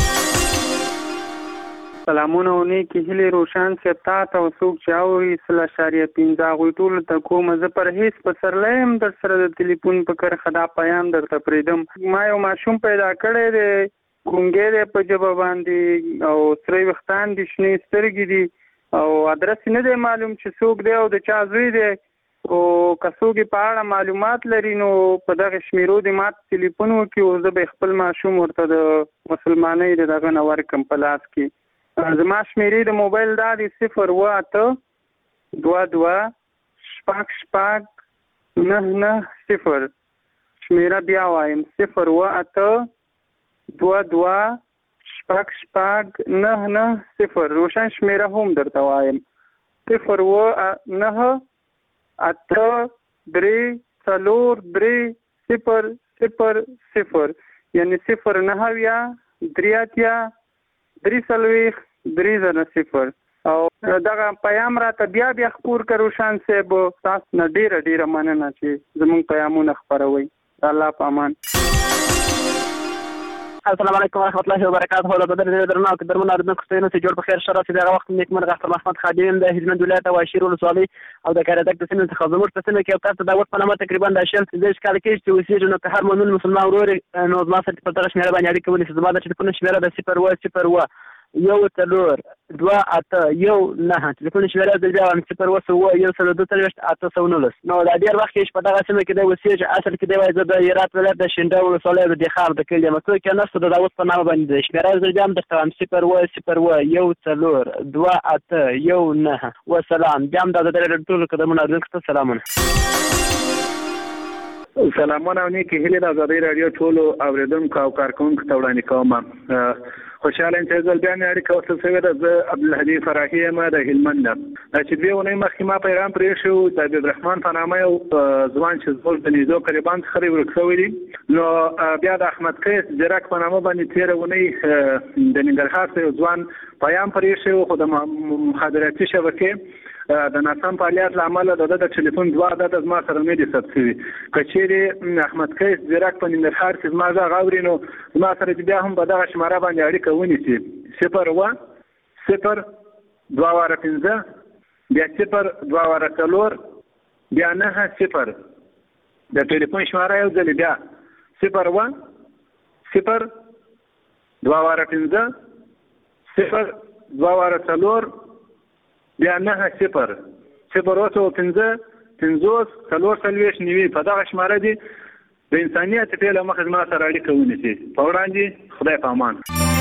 سلامونه او نیکې هیلې روشن صاحب تا ته او څوک چې اوري سل اشاریه پنځه هغوی ټولو ته کوم. زه پرهیز پسرلی یم در سره د تلیفون په کرښه دا پیام درته پرېږدم. ما یو ماشوم پیدا کړی دی، ګونګی دی په ژبه باندې او سرې ویښتان دي، شنې سترګې دي او ادرس نه دی معلوم چې څوک دی او د چا زوی دی. او که څوک په اړه معلومات لري نو په دغه شمیرو دې ماته تلیفون وکړي او زه به خپل ماشوم ورته د مسلمانۍ د دغه نه ورکړم په لاس کې. زما شمیرې د موبایل دا دی صفر اوه اته دوه دوه شپږ شپږ نهه نهه صفر. شمیره بیا وایم صفر اوه اته دوه دوه شپږ شپږ نهه نهه صفر. روشن شمیره هم درته وایم صفر اوه نهه اته درې څلور درې صفر صفر صفر، یعنی صفر نهه اویا درې اتیا درې څلوېښت درې زره صفر. او دغه پیام راته بیا بیا خپور کړه روشن صاحب. تاسو نه ډېره ډېره مننه چې زموږ پیامونه خپروئ. د الله په امان. السلام علیکم ورحمۃ اللہ وبرکاتہ. د بدر درنه او درمن اردن کوستینو چې جوړ په خیر شرف دغه وخت نیک مرغ اختر محمد خادم د هلمند ولایت او شیر ولسوالۍ او د کاردک د سیمې څخه زموږ په سیمه کې او تاسو د وخت په نامه تقریبا د شل د کال کې چې وسیږي نو که هر مؤمن مسلمان ورور نو ما سره په تاسو شمیره باندې اړیکه ونیسئ. زما د ټلیفون شمیره د صفر اوه صفر اوه یو څلور دوه اته یو نهه. ټلیفون شمیره د بیا هم صفر اوه سوه یو سل دوه څلوېښت اته سوه نولس. نو دا ډېر وخت کې په دغه سیمه کې دی اوسېږي. اصل کې دی وایي زه د هرات ولایت د شینډه ولسوالۍ د دخار د کلي یم. څوک یې نشته د داود په نامه باندې دی. شمیره زه بیا هم درته وایم صفر اوه صفر اوه یو څلور دوه اته یو نهه. وسلام. بیا هم دا د ټولو قدمونو اورېدونکو ته سلامونه. سلامونه او نیکی هیله د ازادي رادیو ټولو اوریدونکو او کارکونکو ته وړاندې کوم. خوشاله یم چې زه بیا مې اړیکه وصل شوې ده. زه عبدالهادي فراحي یم د هلمند نه. چې دوې اونۍ مخکې ما پیغام پرې شو د عبدالرحمن په نامه یو ځوان چې زموږ د نیزو قریبان څخه لرې ورک شوی دی. نو بیا د احمد قیس جرک په نامه باندې تېره اونۍ د ننګرهار څخه یو ځوان پیغام پرې شوی، خو د مخابراتي شبکې د ناسم فعالیت له امله د د ټلیفون دوه عدده زما سره نه دي ثبت شوي. که چیرې احمد قیس جرک په ننګرهار کې زما غږ اوري نو زما سره بیا هم په دغه شماره باندې اړیکه ونیسي. صفر اوه صفر دوه واره پنځه بیا صفر دوه واره څلور بیا نهه صفر. د ټلیفون شماره یو ځل بیا صفر اوه صفر دوه واره پنځه صفر دوه واره څلور بیا نه صفر صفر اوه سوه پنځه پنځوس څلور څلوېښت نوي. په دغه شماره دي د انسانیت ټیله مخې زما سره اړیکه ونیسي. په وړاندې خدای په امان.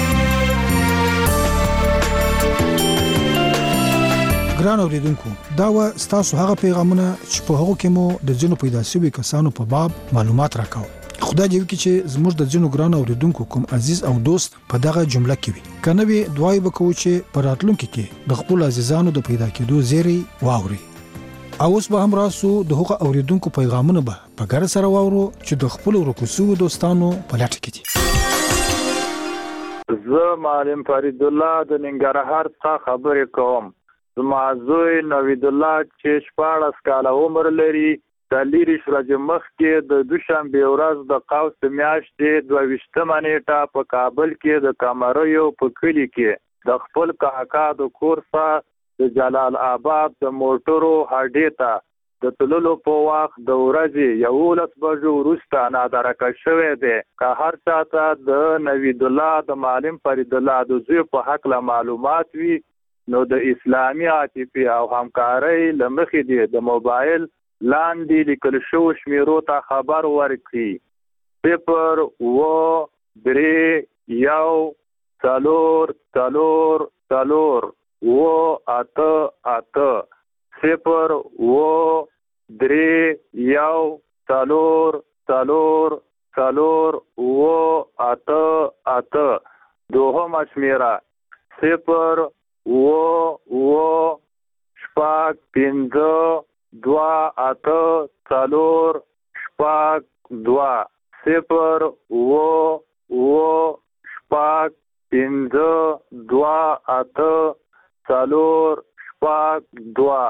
ګران اوریدونکو، دا و ستاسو هغه پیغامونه چې په هغو کې مو د ځینو پیدا شوي کسانو په باب معلومات راکاو. خدای دې وکړي چې زموږ د ځینو ګران اوریدونکو کوم عزیز او دوست په دغه جمله کې وي. کنه وي دعای وکړو چې په راتلونکي کې د خپل عزیزانو د پیدا کېدو زیری واوري. او اوس به هم راسو د هغه اوریدونکو پیغامونه به په ګر سره واورو چې د خپل ورکوسو دوستانو په لټه کې دي. زه معلم فرید الله د ننګرهار څخه خبرې کوم. زما زوی نوید الله چې شپاړس کاله عمر لري د لیرې شورج مخکې د دوشنبې ورځ د قوس میاشتې دوه ویشتمه نیټه په کابل کې د کامریو په کلي کې د خپل کاکا د کور څخه د جلال آباد د موټرو هډې ته د تللو په وخت د ورځې یولس بجو وروسته نادرکه شوی دی. که هر چاته د نوید الله د معلم فرید الله د زوی په هکله معلومات وي نو د اسلامي عاطفې او همکارۍ له مخې دی د موبایل لاندې لیکل شوو شمیرو ته خبر ورکړي. صفر اوه درې یو څلور څلور څلور اوه اته اته صفر اوه درې یو څلور څلور څلور اوه اته اته. دوهمه شمیره صفر اوه اوه شپږ پنځه دوه اته څلور شپږ دوه صفر اوه اوه شپږ پنځه دوه اته څلور شپږ دوه.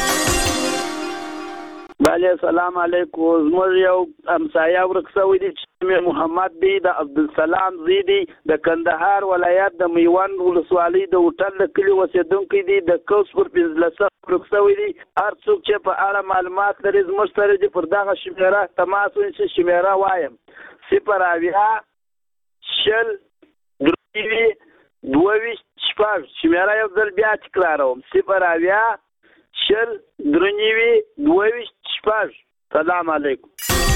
بله السلام علیکم. زموږ یو همسایه ورک شوی دی چې محمد دی د عبدالسلام زوی دی د کندهار ولایت د میوند ولسوالۍ د هوټل د کلي اوسېدونکی دی د کوس پر پنځلسم ورک شوی دی. هر څوک چې په اړه معلومات لري زموږ سره دي پر دغه شمیره تماس ونیسي. شمیره وایم صفر اویا شل درې دوه ویشت شپږ. شمیره یو ځل بیا تکراروم صفر اویا شل درې دوه ویشت شپږ. سلام علیکم.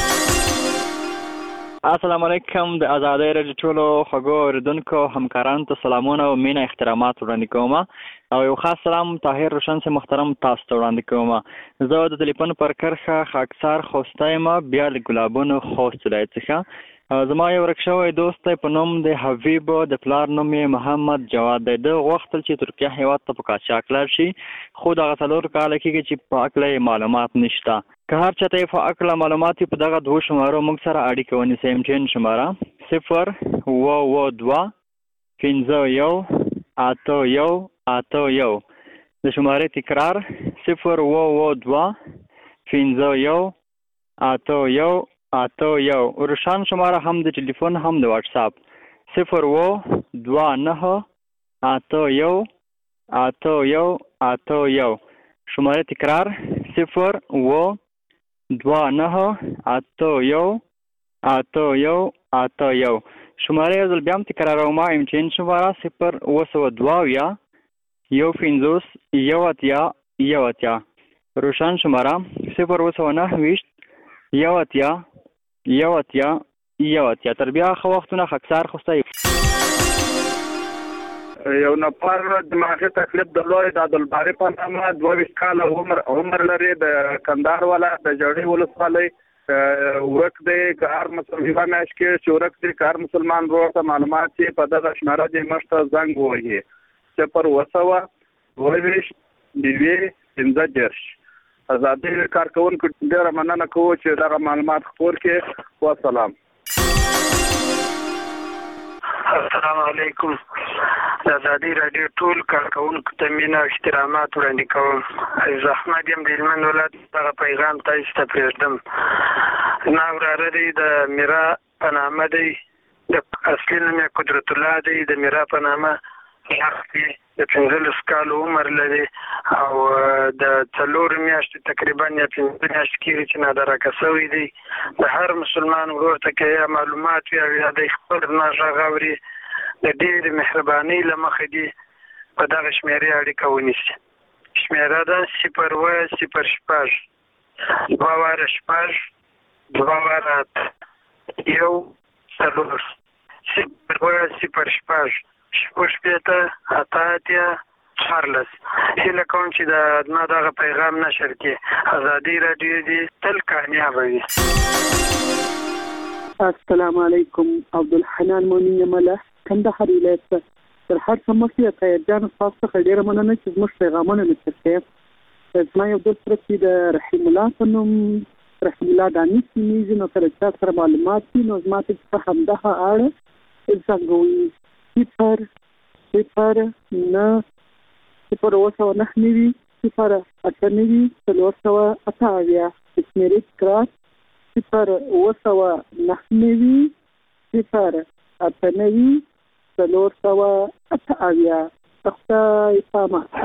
السلام علیکم. د آزادۍ رادیو ټولو خوږو اوریدونکو همکارانو ته سلامونه او مینه احترامات وړاندې کوم او یو خاص سلام طاهر روشن سے محترم تاسو ته وړاندې کوم. زه د ټلیفون پر کرښه خاکسار خوسته یم بیا د ګلابونو خوست ولایت څخه. زما یو ورک شوی دوست په نوم د حبیب د پلار نوم یې محمد جواد دی. د غوښتل چې ترکیه هیواد ته په قاچاق لاړ شي خو دغه څلور کاله کېږي چې په هکله معلومات نشته. که هر چاته یې په هکله معلومات په دغه دوو شمارو موږ سره اړیکه ونیسئ. امټین شماره صفر اوه اوه دوه پنځه یو اته یو اته یو. د شمارې تکرار صفر اوه اوه دوه پنځه یو اته یو اته یو. روشن شماره هم د ټلیفون هم د واتس اپ صفر اوه دوه نهه اته یو اته یو اته یو. شماره تکرار صفر اوه دوه نهه اته یو اته یو اته یو. شماره یو ځل بیا هم تکراروم. امټین شماره صفر اوه سوه دوه اویا یو پنځوس یو اتیا یو اتیا. روشن شماره صفر اوه سوه نهه ویشت یو اتیا یو اتیا یو اتیا. تر بیا ښه وختونه خاکسار خوسته. یو نفر دماغي تکلیف درلود د عبدالباري په نامه دوه ویشت کاله عمر عمر لري د کندهار ولایت د جړې ولسوالۍ ورک دی که هر مسلمان میاشت کې چې ورک دی که هر مسلمان ورور ته معلومات چې په دغه شماره دې موږ ته زنګ ووهي صفر اوه سوه دوه ویشت نوي پنځه دېرش ازادي کارکوونکو ډېره مننه کوو چې دغه معلومات خپور کړي. والسلام. السلام علیکم. د ازادي راډیو ټول کارکوونکو ته مینه او احترامات وړاندې کوم. عزیز احمد یم د هلمند ولایت دغه پیغام تاسو ته پرېږدم. زما وراره دی د میرا په نامه دی، د اصلي نوم یې قدرت الله دی، د میرا په نامه یخ دی، د پنځلس کالو عمر لري او د څلور میاشتې تقریبا یا پنځه میاشتې کېږي چې نادرکه شوی دی. د هر مسلمان ورور ته که یا معلومات وي او یا د خپل زما غږ اوري د ډېرې مهربانۍ له مخې دي په دغه شمېرې اړیکه ونیسي. شمېره ده صفر اوه صفر شپږ دوه واره شپږ دوه واره اته یو څلور صفر اوه صفر شپږ شپږ شپېته اته اتیا څوارلس. هیله کوم چې د ما دغه پیغام نشر کړي. ازادي راډیو دې تل کامیابه وي. السلام علیکم. عبدالحنان مؤمن یمله کندهار ولایت څخه. تر هر څه مخکې طاهر جان تاسو څخه ډېره مننه چې زموږ پیغامونه نشر کړي. زما یو دوست سره چې د رحیم الله په نوم رحیم الله دانش نومیږي، نو کله چې تاسو سره معلومات وي نو زما ته په همدغه اړه زنګوي صفر صفر نه صفر اوه سوه نهه نوي صفر اته نوي څلور سوه اته اویا. شمېرې تکرار صفر اوه سوه نهه نوي صفر اته نوي څلور سوه اته اویا. خدای پامان.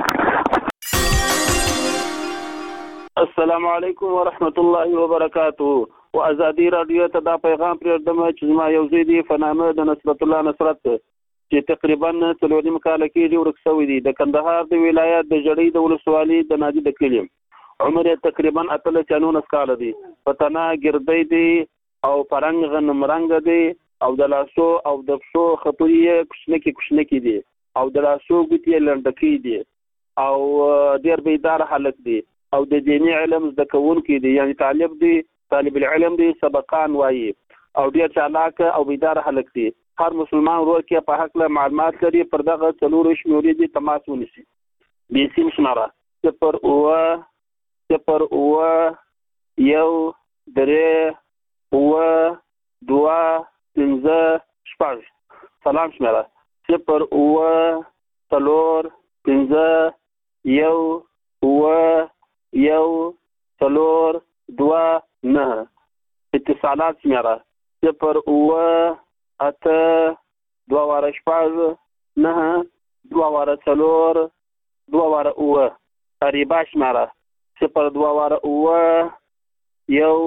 السلام علیکم ورحمت الله وبرکاته. و ازادي راډیو ته دا پیغام پرېږدم چې زما یو زوی دی په نامه د نصرت الله نصرت چې تقریبا څلور نیم کاله کېږي ورک شوی دی. د کندهار د ولایت د ژړۍ د ولسوالۍ د نادي د کلي. عمر یې تقریبا اتلس یا نولس کاله دی. په تنه ګردی دی او پرنګ غنم رنګ دی او د لاسو او د پښو خطوري یې کوچنکې کوچنکې دي او د لاسو ګوتې یې لنډکۍ دي او ډېر بیدار هلک دی او د دیني علم زده کوونکی دی، یعنی طالب دی، طالب العلم دی، سبقان وایي او ډېر چالاک او بیدار هلک دی. هر مسلمان ورور کې په هکله معلومات لري پر دغه څلورو شمېرې دي تماس ونیسي. بیسیم شماره صفر اوه صفر اوه یو درې اوه دوه پنځه شپږ. سلام شمېره صفر اوه څلور پنځه یو اوه یو څلور دوه نهه. اتصالات شمېره صفر اوه اته دوه واره شپږ نهه دوه واره څلور دوه واره اوه. قریبه شمېره صفر دوه واره اوه یو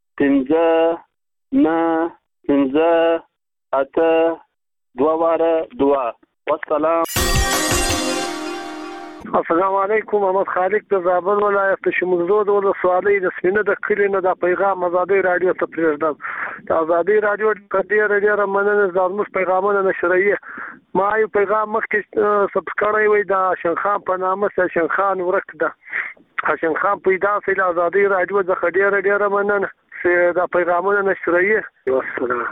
پنځه نه پنځه اته دوه واره دوه. والسلام. السلام علیکم. محمد خالق د زابل ولایت د شمزدود ولسوالۍ د سپینه د کلي نه د پیغام ازادي راډیو ته پرېږدم. د ازادي راډیو ډېره ډېره مننه زموږ پیغامونه نشروي. ما یو پیغام مخکې سبسکرایب وي د حسن خان په نامه سه حسن خان ورک ده. حسن خان پیدا سي د ازادي راډیو د ډېره ډېره مننه چې د پیغامونه نشروي. والسلام.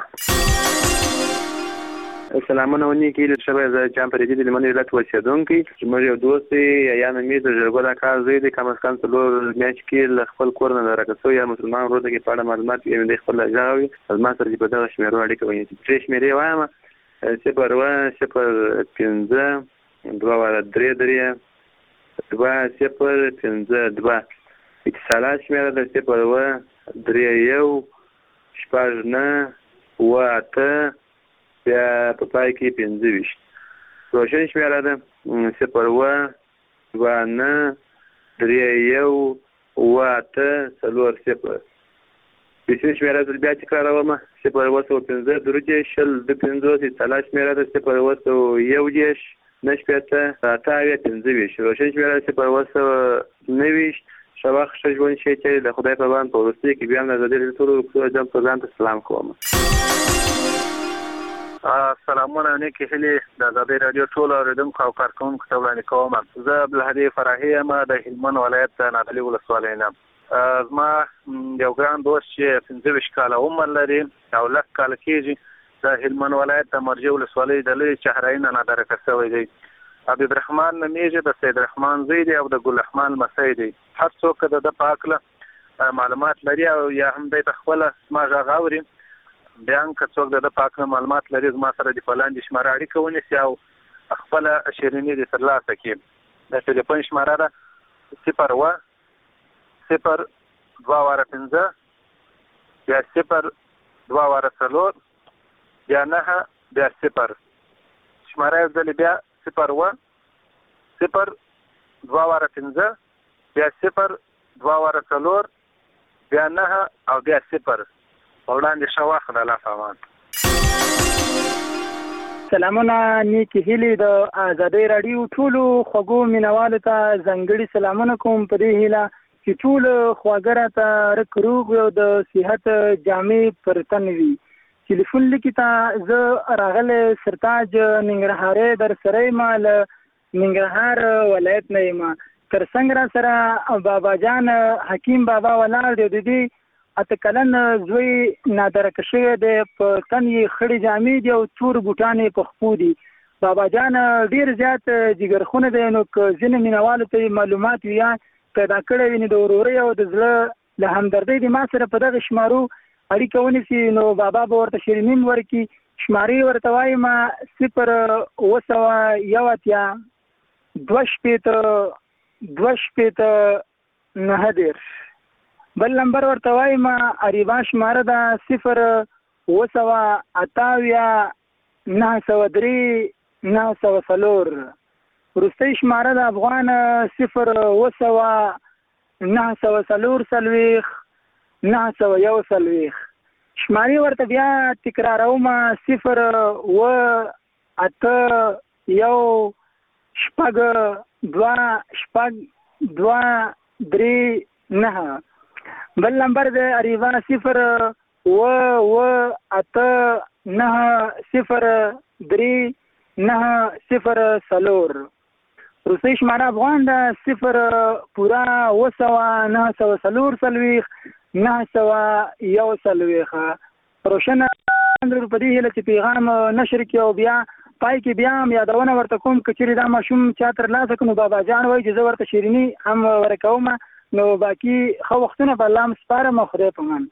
سلامونه ونی کې له شبه ز چم پرې دي لمنې ولایت اوسېدونکي چې موږ یو دوست یا نه مې د جرګو کار زوی دي کم از کم څلور میاشتې کې خپل کور نه راکسو یا مسلمان ورته کې په اړه معلومات یې د خپل ځاوي از ما سره په دغه شمیرو اړیکه ونی چې شمیرې وایم صفر اوه صفر پنځه دوه واره درې درې دوه صفر پنځه دوه. اتصالات شمیره د صفر اوه درې یو شپږ نه اوه اته بیا په پای کې پنځه ویشت. روشن شمېره ده صفر اوه دوه نه درې یو اوه اته څلور صفر. بیسیم شمېره زه بیا تکراروم صفر اوه سوه پنځه درې دېرش شل دوه پنځوس. اتصالات شمېره ده صفر اوه سوه یو دېرش نهه شپېته اته اویا پنځه ویشت. روشن شمېره صفر اوه سوه نهه ویشت. ښه وخت ښه ژوند شي چې د خدای په باندې په وروستۍ کې بیا هم د ازادي راډیو ټولو جام ته ځان ته سلام کوم. سلامونه نیکې هیلې د ازادي راډیو ټولو اورېدونکو او کارکوونکو ته وړاندې کوم. زه عبدالهادي فراهي یم د هلمند ولایت د نادعلي ولسوالۍ نه. زما یو ګران دوست چې پنځه ویشت کاله عمر لري او لس کاله کېږي د هلمند ولایت د مرجع ولسوالۍ د لوی چهرای نه نادرکه شوی دی. حبیب رحمان نومیږي، د سید رحمان زوی دی او د ګل رحمان لمسی دی. هر څوک د ده په هکله معلومات لري او یا هم دی په خپله زما غږ اوري، بیا هم که څوک د ده په هکله معلومات لري زما سره د په لاندې شماره اړیکه ونیسي او خپله شیریني دې ترلاسه کړي. د ټلیفون شماره ده صفر اوه صفر دوه واره پنځه بیا صفر دوه واره څلور بیا نهه بیا صفر. شماره یو ځلې بیا صفر اوه صفر دوه واره پنځه بیا صفر دوه واره څلور بیا نهه او بیا صفر. وړاندې ښه وخت د الله امان. سلامونه نیکې هیلې د ازادۍ راډیو ټولو خوږو مینوالو ته ځانګړي سلامونه کوم په دې هیله چې ټول خواږه راته رک روغ او د صحت جامې پر تن وي. ټلیفون لیکي ته زه راغلی سرتاج ننګرهارۍ در سره یم، له ننګرهار ولایت نه یم. تر څنګ را سره بابا جان حکیم بابا ولاړ دی، د دې اته کلن زوی نادرکه شوی دی، په تن یې خړې جامې دي او تور بوټان یې په خپو دي. بابا جان ډېر زیات جګرخونه دی، نو که ځینې مینوالو ته معلومات وي یا پیدا کړی وي نو د ورورۍ او د زړه له همدردۍ د ما سره په دغه شمارو اړیکه ونیسي، نو بابا به ورته شیرینین ورکړي. شمارې ورته وایم صفر اوه سوه یو اتیا دوه شپېته دوه شپېته نهه دېرش. بل نمبر ورته وایم اریبا شماره ده صفر اوه سوه اته نهه سوه درې نهه سوه څلور. وروستۍ شماره د افغان صفر اوه سوه نهه سوه څلور څلوېښت نهه سوه یو څلوېښت. شمارې ورته بیا تکراروم صفر اوه اته یو شپږ دوه شپږ دوه درې نهه. بل نمبر د اریبا صفر اوه اوه اته نهه صفر درې نهه صفر څلور. وروستۍ شماره افغان ده صفر پوره اوه سوه نهه سوه څلور څلوېښت نهه سوه یو څلوېښت. روشنه په دې هیله چې پیغام نشر کړي او بیا پای کې بیا هم یادونه ورته کوم که چېرې دا ماشوم چا ترلاسه کړو نو بابا جان وایي چې زه ورته شیریني هم ورکوم. نو باقي ښه وختونه په الله م سپارم او خدای په امان.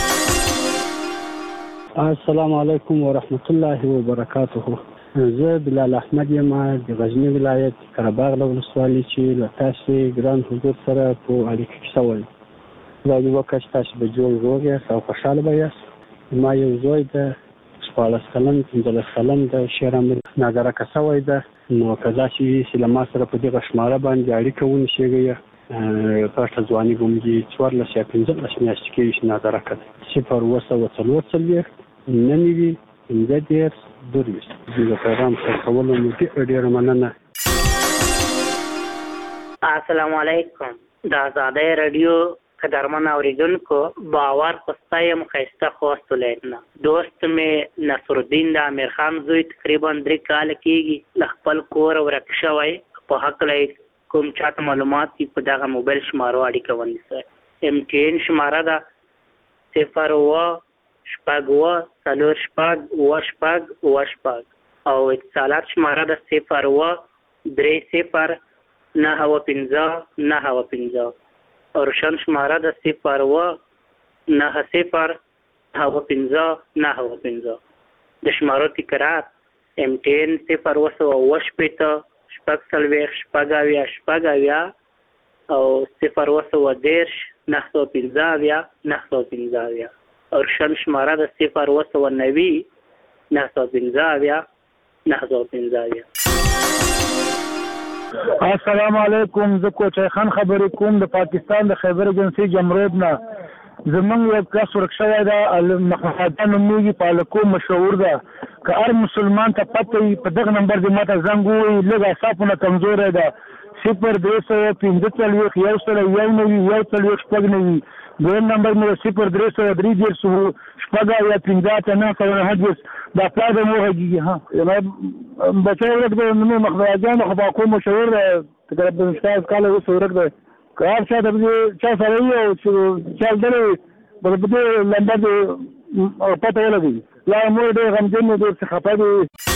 السلام علیکم ورحمت الله وبرکاته. زه بلال احمد یم د غزني ولایت قرهباغ له ولسوالۍ چې له تاسې ګران حضور سره په اړیکه کې شوی. خدای دې وکړي چې تاسو به جوړ روغ یاست او خوشحاله به یاست. ما یو زوی ده شپاړس کلن پنځلس کلن ده، شعر امیر نادرکه شوی ده. نو که داسې چې له ما سره په دغه شماره باندې اړیکه ونیسئ پټه ځواني ګومږي څوارلس یا پنځلس میاشتې کېږي چې نادرکه ده. صفر اوه سوه څلور څلوېښت نهه نوي پنځه دېرش دوه ویشت. د پیغام سره کولو مو ډېره ډېره مننه. السلام علیکم. د ازادۍ راډیو قدرمن اوریدونکو، باور پستا یم ښایسته خوست ولایت نه. دوست مې نصرالدین د امیر خان زوی تقریبا درې کاله کېږي له خپل کور ورک شوی. په هکله کوم چاته معلومات دي په دغه موبایل شمارو اړیکه ونیسئ. ایم ټي این شماره ده صفر اوه شپږ اوه څلور شپږ اوه شپږ اوه شپږ او اتصالات شماره ده صفر اوه درې صفر نهه اوه پنځه نهه اوه پنځه. او روشن شماره ده صفر اوه نهه صفر نهه اوه پنځه نهه اوه پنځه. د شمارو تکرار ایم ټي این صفر اوه سوه اوه شپېته شپږ څلوېښت شپږ اویا شپږ اویا او صفر اوه سوه دېرش نهه سوه پنځه اویا نهه سوه پنځه اویا. او روشن شماره ده صفر اوه سوه نوي نهه سوه پنځه اویا نهه سوه پنځه اویا. السلام علیکم. زه کوچی خان خبرې کوم د پاکستان د خیبر ایجنسۍ جمرود نه. زمونږ یو کس ورک شوی ده محمد نومیږي په هلکو مشهور ده. که هر مسلمان ته پته وي په دغه نمبر دې ماته زنګ ووایي. لږ اعصابونه کمزوری ده. صفر درې سوه پنځه څلوېښت یو سل یو نوي یو څلوېښت شپږ نوي. دویم نمبر مې صفر درې سوه درې دېرش شپږ اویا پنځه اته نهه سوه نهه دېرش. دا پلار به مو غږېږي. بچی ورک دی نوم یې مخدوجان خو باکو مشهور دی تقریبا شپاړس کاله وروسته ورک دی. کار چا د چا سره یو چې چل درې په دې لمبه دې پته ولګي لا مور دې غمجن دې څه خپه دي.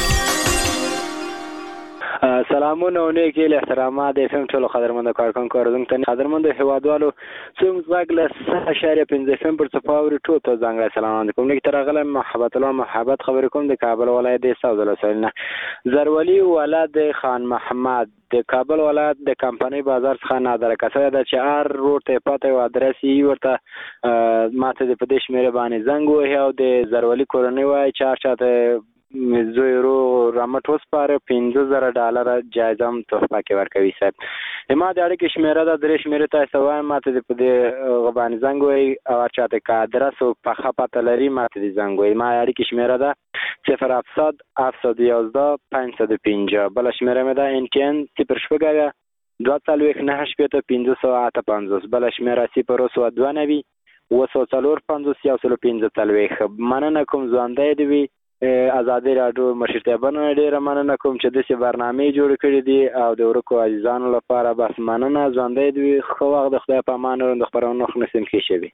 سلامونه او نیک احترامات د فهم ټولو قدرمنو کارکونکو اوریدونکو ته قدرمنو هیوادوالو څنګه زغ له اشاریه پنځه فم پر صفاوري ټول ته ځانګړی سلام کوم لیک ترغله محبت الله محبت خبرې کوم د کابل ولایت د ساوز له سولنه زرولی ولادت خان محمد د کابل ولایت د کمپنی بازار څخه نادر کسه د چار روډ ته پته او ادرس یې ورته ماته د پدیش مېره باندې زنګ وه او د زرولی کورنۍ وای چار چاته زویرو رامټ وسپاره پنځه زره ډالر جایزه هم تحفه کې ورکوي صاحب ما د اړیکې شمیره د درې شمیره تاسو وایم ماته د پدې غبان زنګ وای او چاته کا ادرس او په خپه لري ماته د زنګ وای ما اړیکې شمیره ده صفر هفتصد هفتصد و یازده پنځصد و پنځه بل شمیره مې ده ان ټي ان صفر شپږ دوه څلوېښت نهه شپېته پنځه سوه اته پنځوس بل شمیره صفر اوه دوه نوي اوه سوه څلور پنځوس یو سل پنځه څلوېښت مننه کوم ځوانده دی وي ازادي راډیو مشرتابانو ډیره مننه کوم چې د څه برنامه جوړ کړې دي او د ورکو عزیزانو لپاره بس مننه ځوانده دی خو وخت د خدای په امان او د خبرونو خنسم کې شي.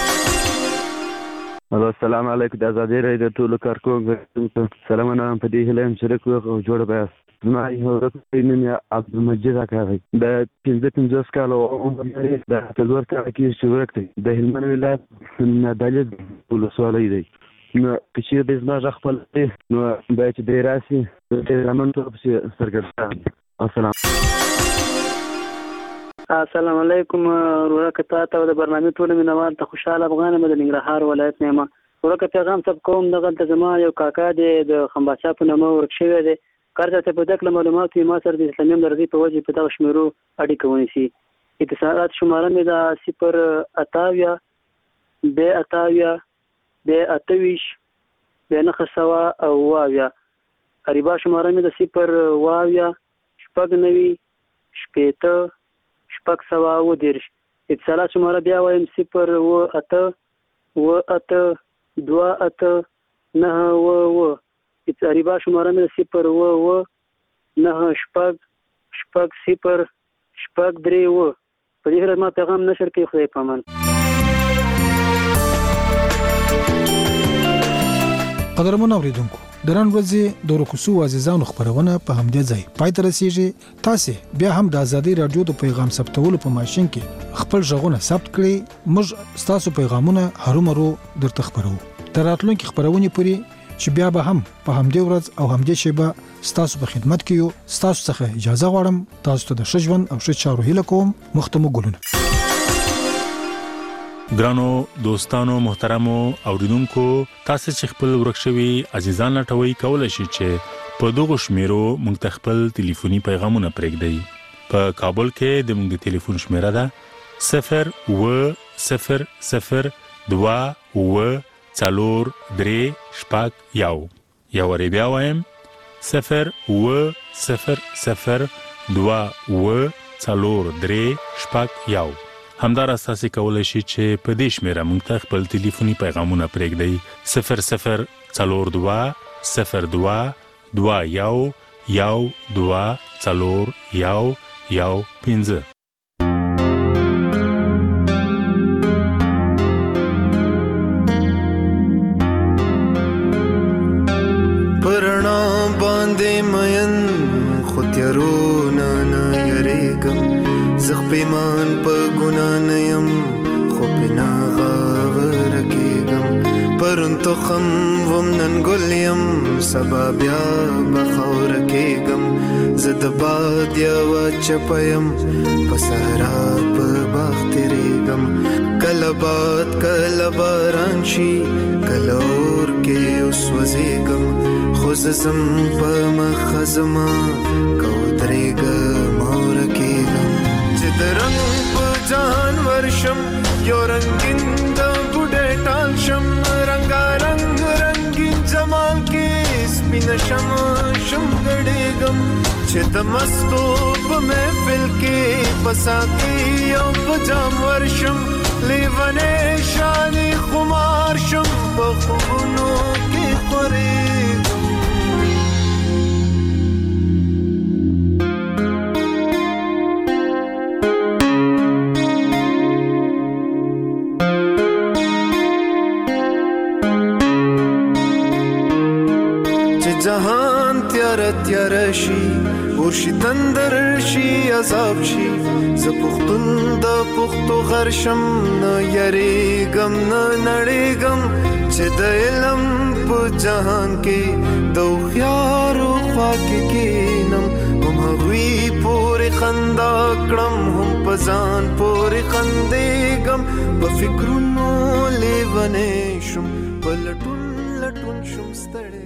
الو السلام علیکم د ازادي راډیو ټول کارکونکو سلامونه په دې هلم شریک او جوړ به ما یو ورته نن عبدالمجید اکاوي د پنځه پنځه کالو عمر لري د تلور کال کې شروع کړی د هلمند ولایت نه دلید ولسوالۍ دی نو چې د زما خپل نو به چې د راسي د زمون ته سرګرځم. السلام السلام علیکم ورکه تاسو د برنامه ټول مینوال ته خوشاله افغان مد ننګرهار ولایت نیمه ورکه پیغام سب کوم دغه د زما یو کاکا دی د خمباچا په نامه ورکشوي دی کارته ته په دغه معلومات ما سره د اسلامي درغي په وجه په دغه شمیرو اړیکه ونیسي. اتصالات شماره مې دا صفر اتاویا ب اتاویا د اتویش د نخ سوا او واویا قریبا شماره مې د صفر واویا شپږ نوي شپېته شپږ سوا و دیرش. اتصالات شماره بیا وایم صفر و اته و اته دوه اته نه و و قریبا شماره مې د صفر و و نه شپږ شپږ صفر شپږ درې و په دې سره ما پیغام نشر کوي. خدای په امان. قدرمن اوریدونکو د نن ورځې د روکوسو عزیزانو خبرونه په همدې ځای پای ته رسیږي. تاسو بیا هم د ازادي رادیو د پیغام ثبتولو په ماشين کې خپل ژغونه ثبت کړئ. موږ تاسو پیغامونه هرومرو درته خبرو تر راتلونکي خبرونه پوري چې بیا به هم په همدې ورځ او همدې شیبه تاسو په خدمت کې یو. تاسو څخه اجازه غواړم تاسو ته د شجون او ښه چارو هیله کوم. مختمو ګلونه ګرانو دوستانو محترمو اوریدونکو تاسو چې خپل ورکشوي عزیزان لټوي کولای شئ چې په دغه شمیرو موږ ته خپل ټلیفوني پیغامونه پرېږدئ. په کابل کې د موږ د ټلیفون شمیره ده صفر و صفر صفر دوه و څلور درې شپږ یو یو ور بیا وایم صفر و صفر صفر دوه و څلور درې شپږ یو. همدار اساسي کولای شي چې په دې شمیره موږ ته خپل ټلیفوني پیغامونه پرېږدئ صفر صفر څلور دوه صفر دوه دوه یو یو دوه څلور یو یو پنځه. پرنا باندې مین خو تیارونه نه یریږم زخ پیمان په ګنا نه یم خو پنا غاور کېږم پرون تخم وم نن ګل یم سبا بیا بخور کېږم زه د باد یوه چپه یم په صحرا په باغ تېرېږم کله باد کله باران شي کله اور کې وسوځېږم خو زه ځم په مخه زما که ودرېږم او ورکېږم چې د رنګ په جهان ورشم یو رنګین د بوډۍ ټال شم رنګارنګ رنګین جمال کې سپینه شم شم ګډېږم چې د مستو په محفل کې په ساقي او په جام ورشم لیونی شانې خمار شم په خوبونو کې خورېږم. جهان تیار تیار شي ورشي تندر شي عذاب شي ز پختون د پختو غرشم نه یریګم نه نړیګم چې د علم په جهان کې د خيارو خواک کینم هم هوی پورې خندا کړم هم پزان پورې خندېګم په فکرونو لیونې شم په لټون لټون شم ستړی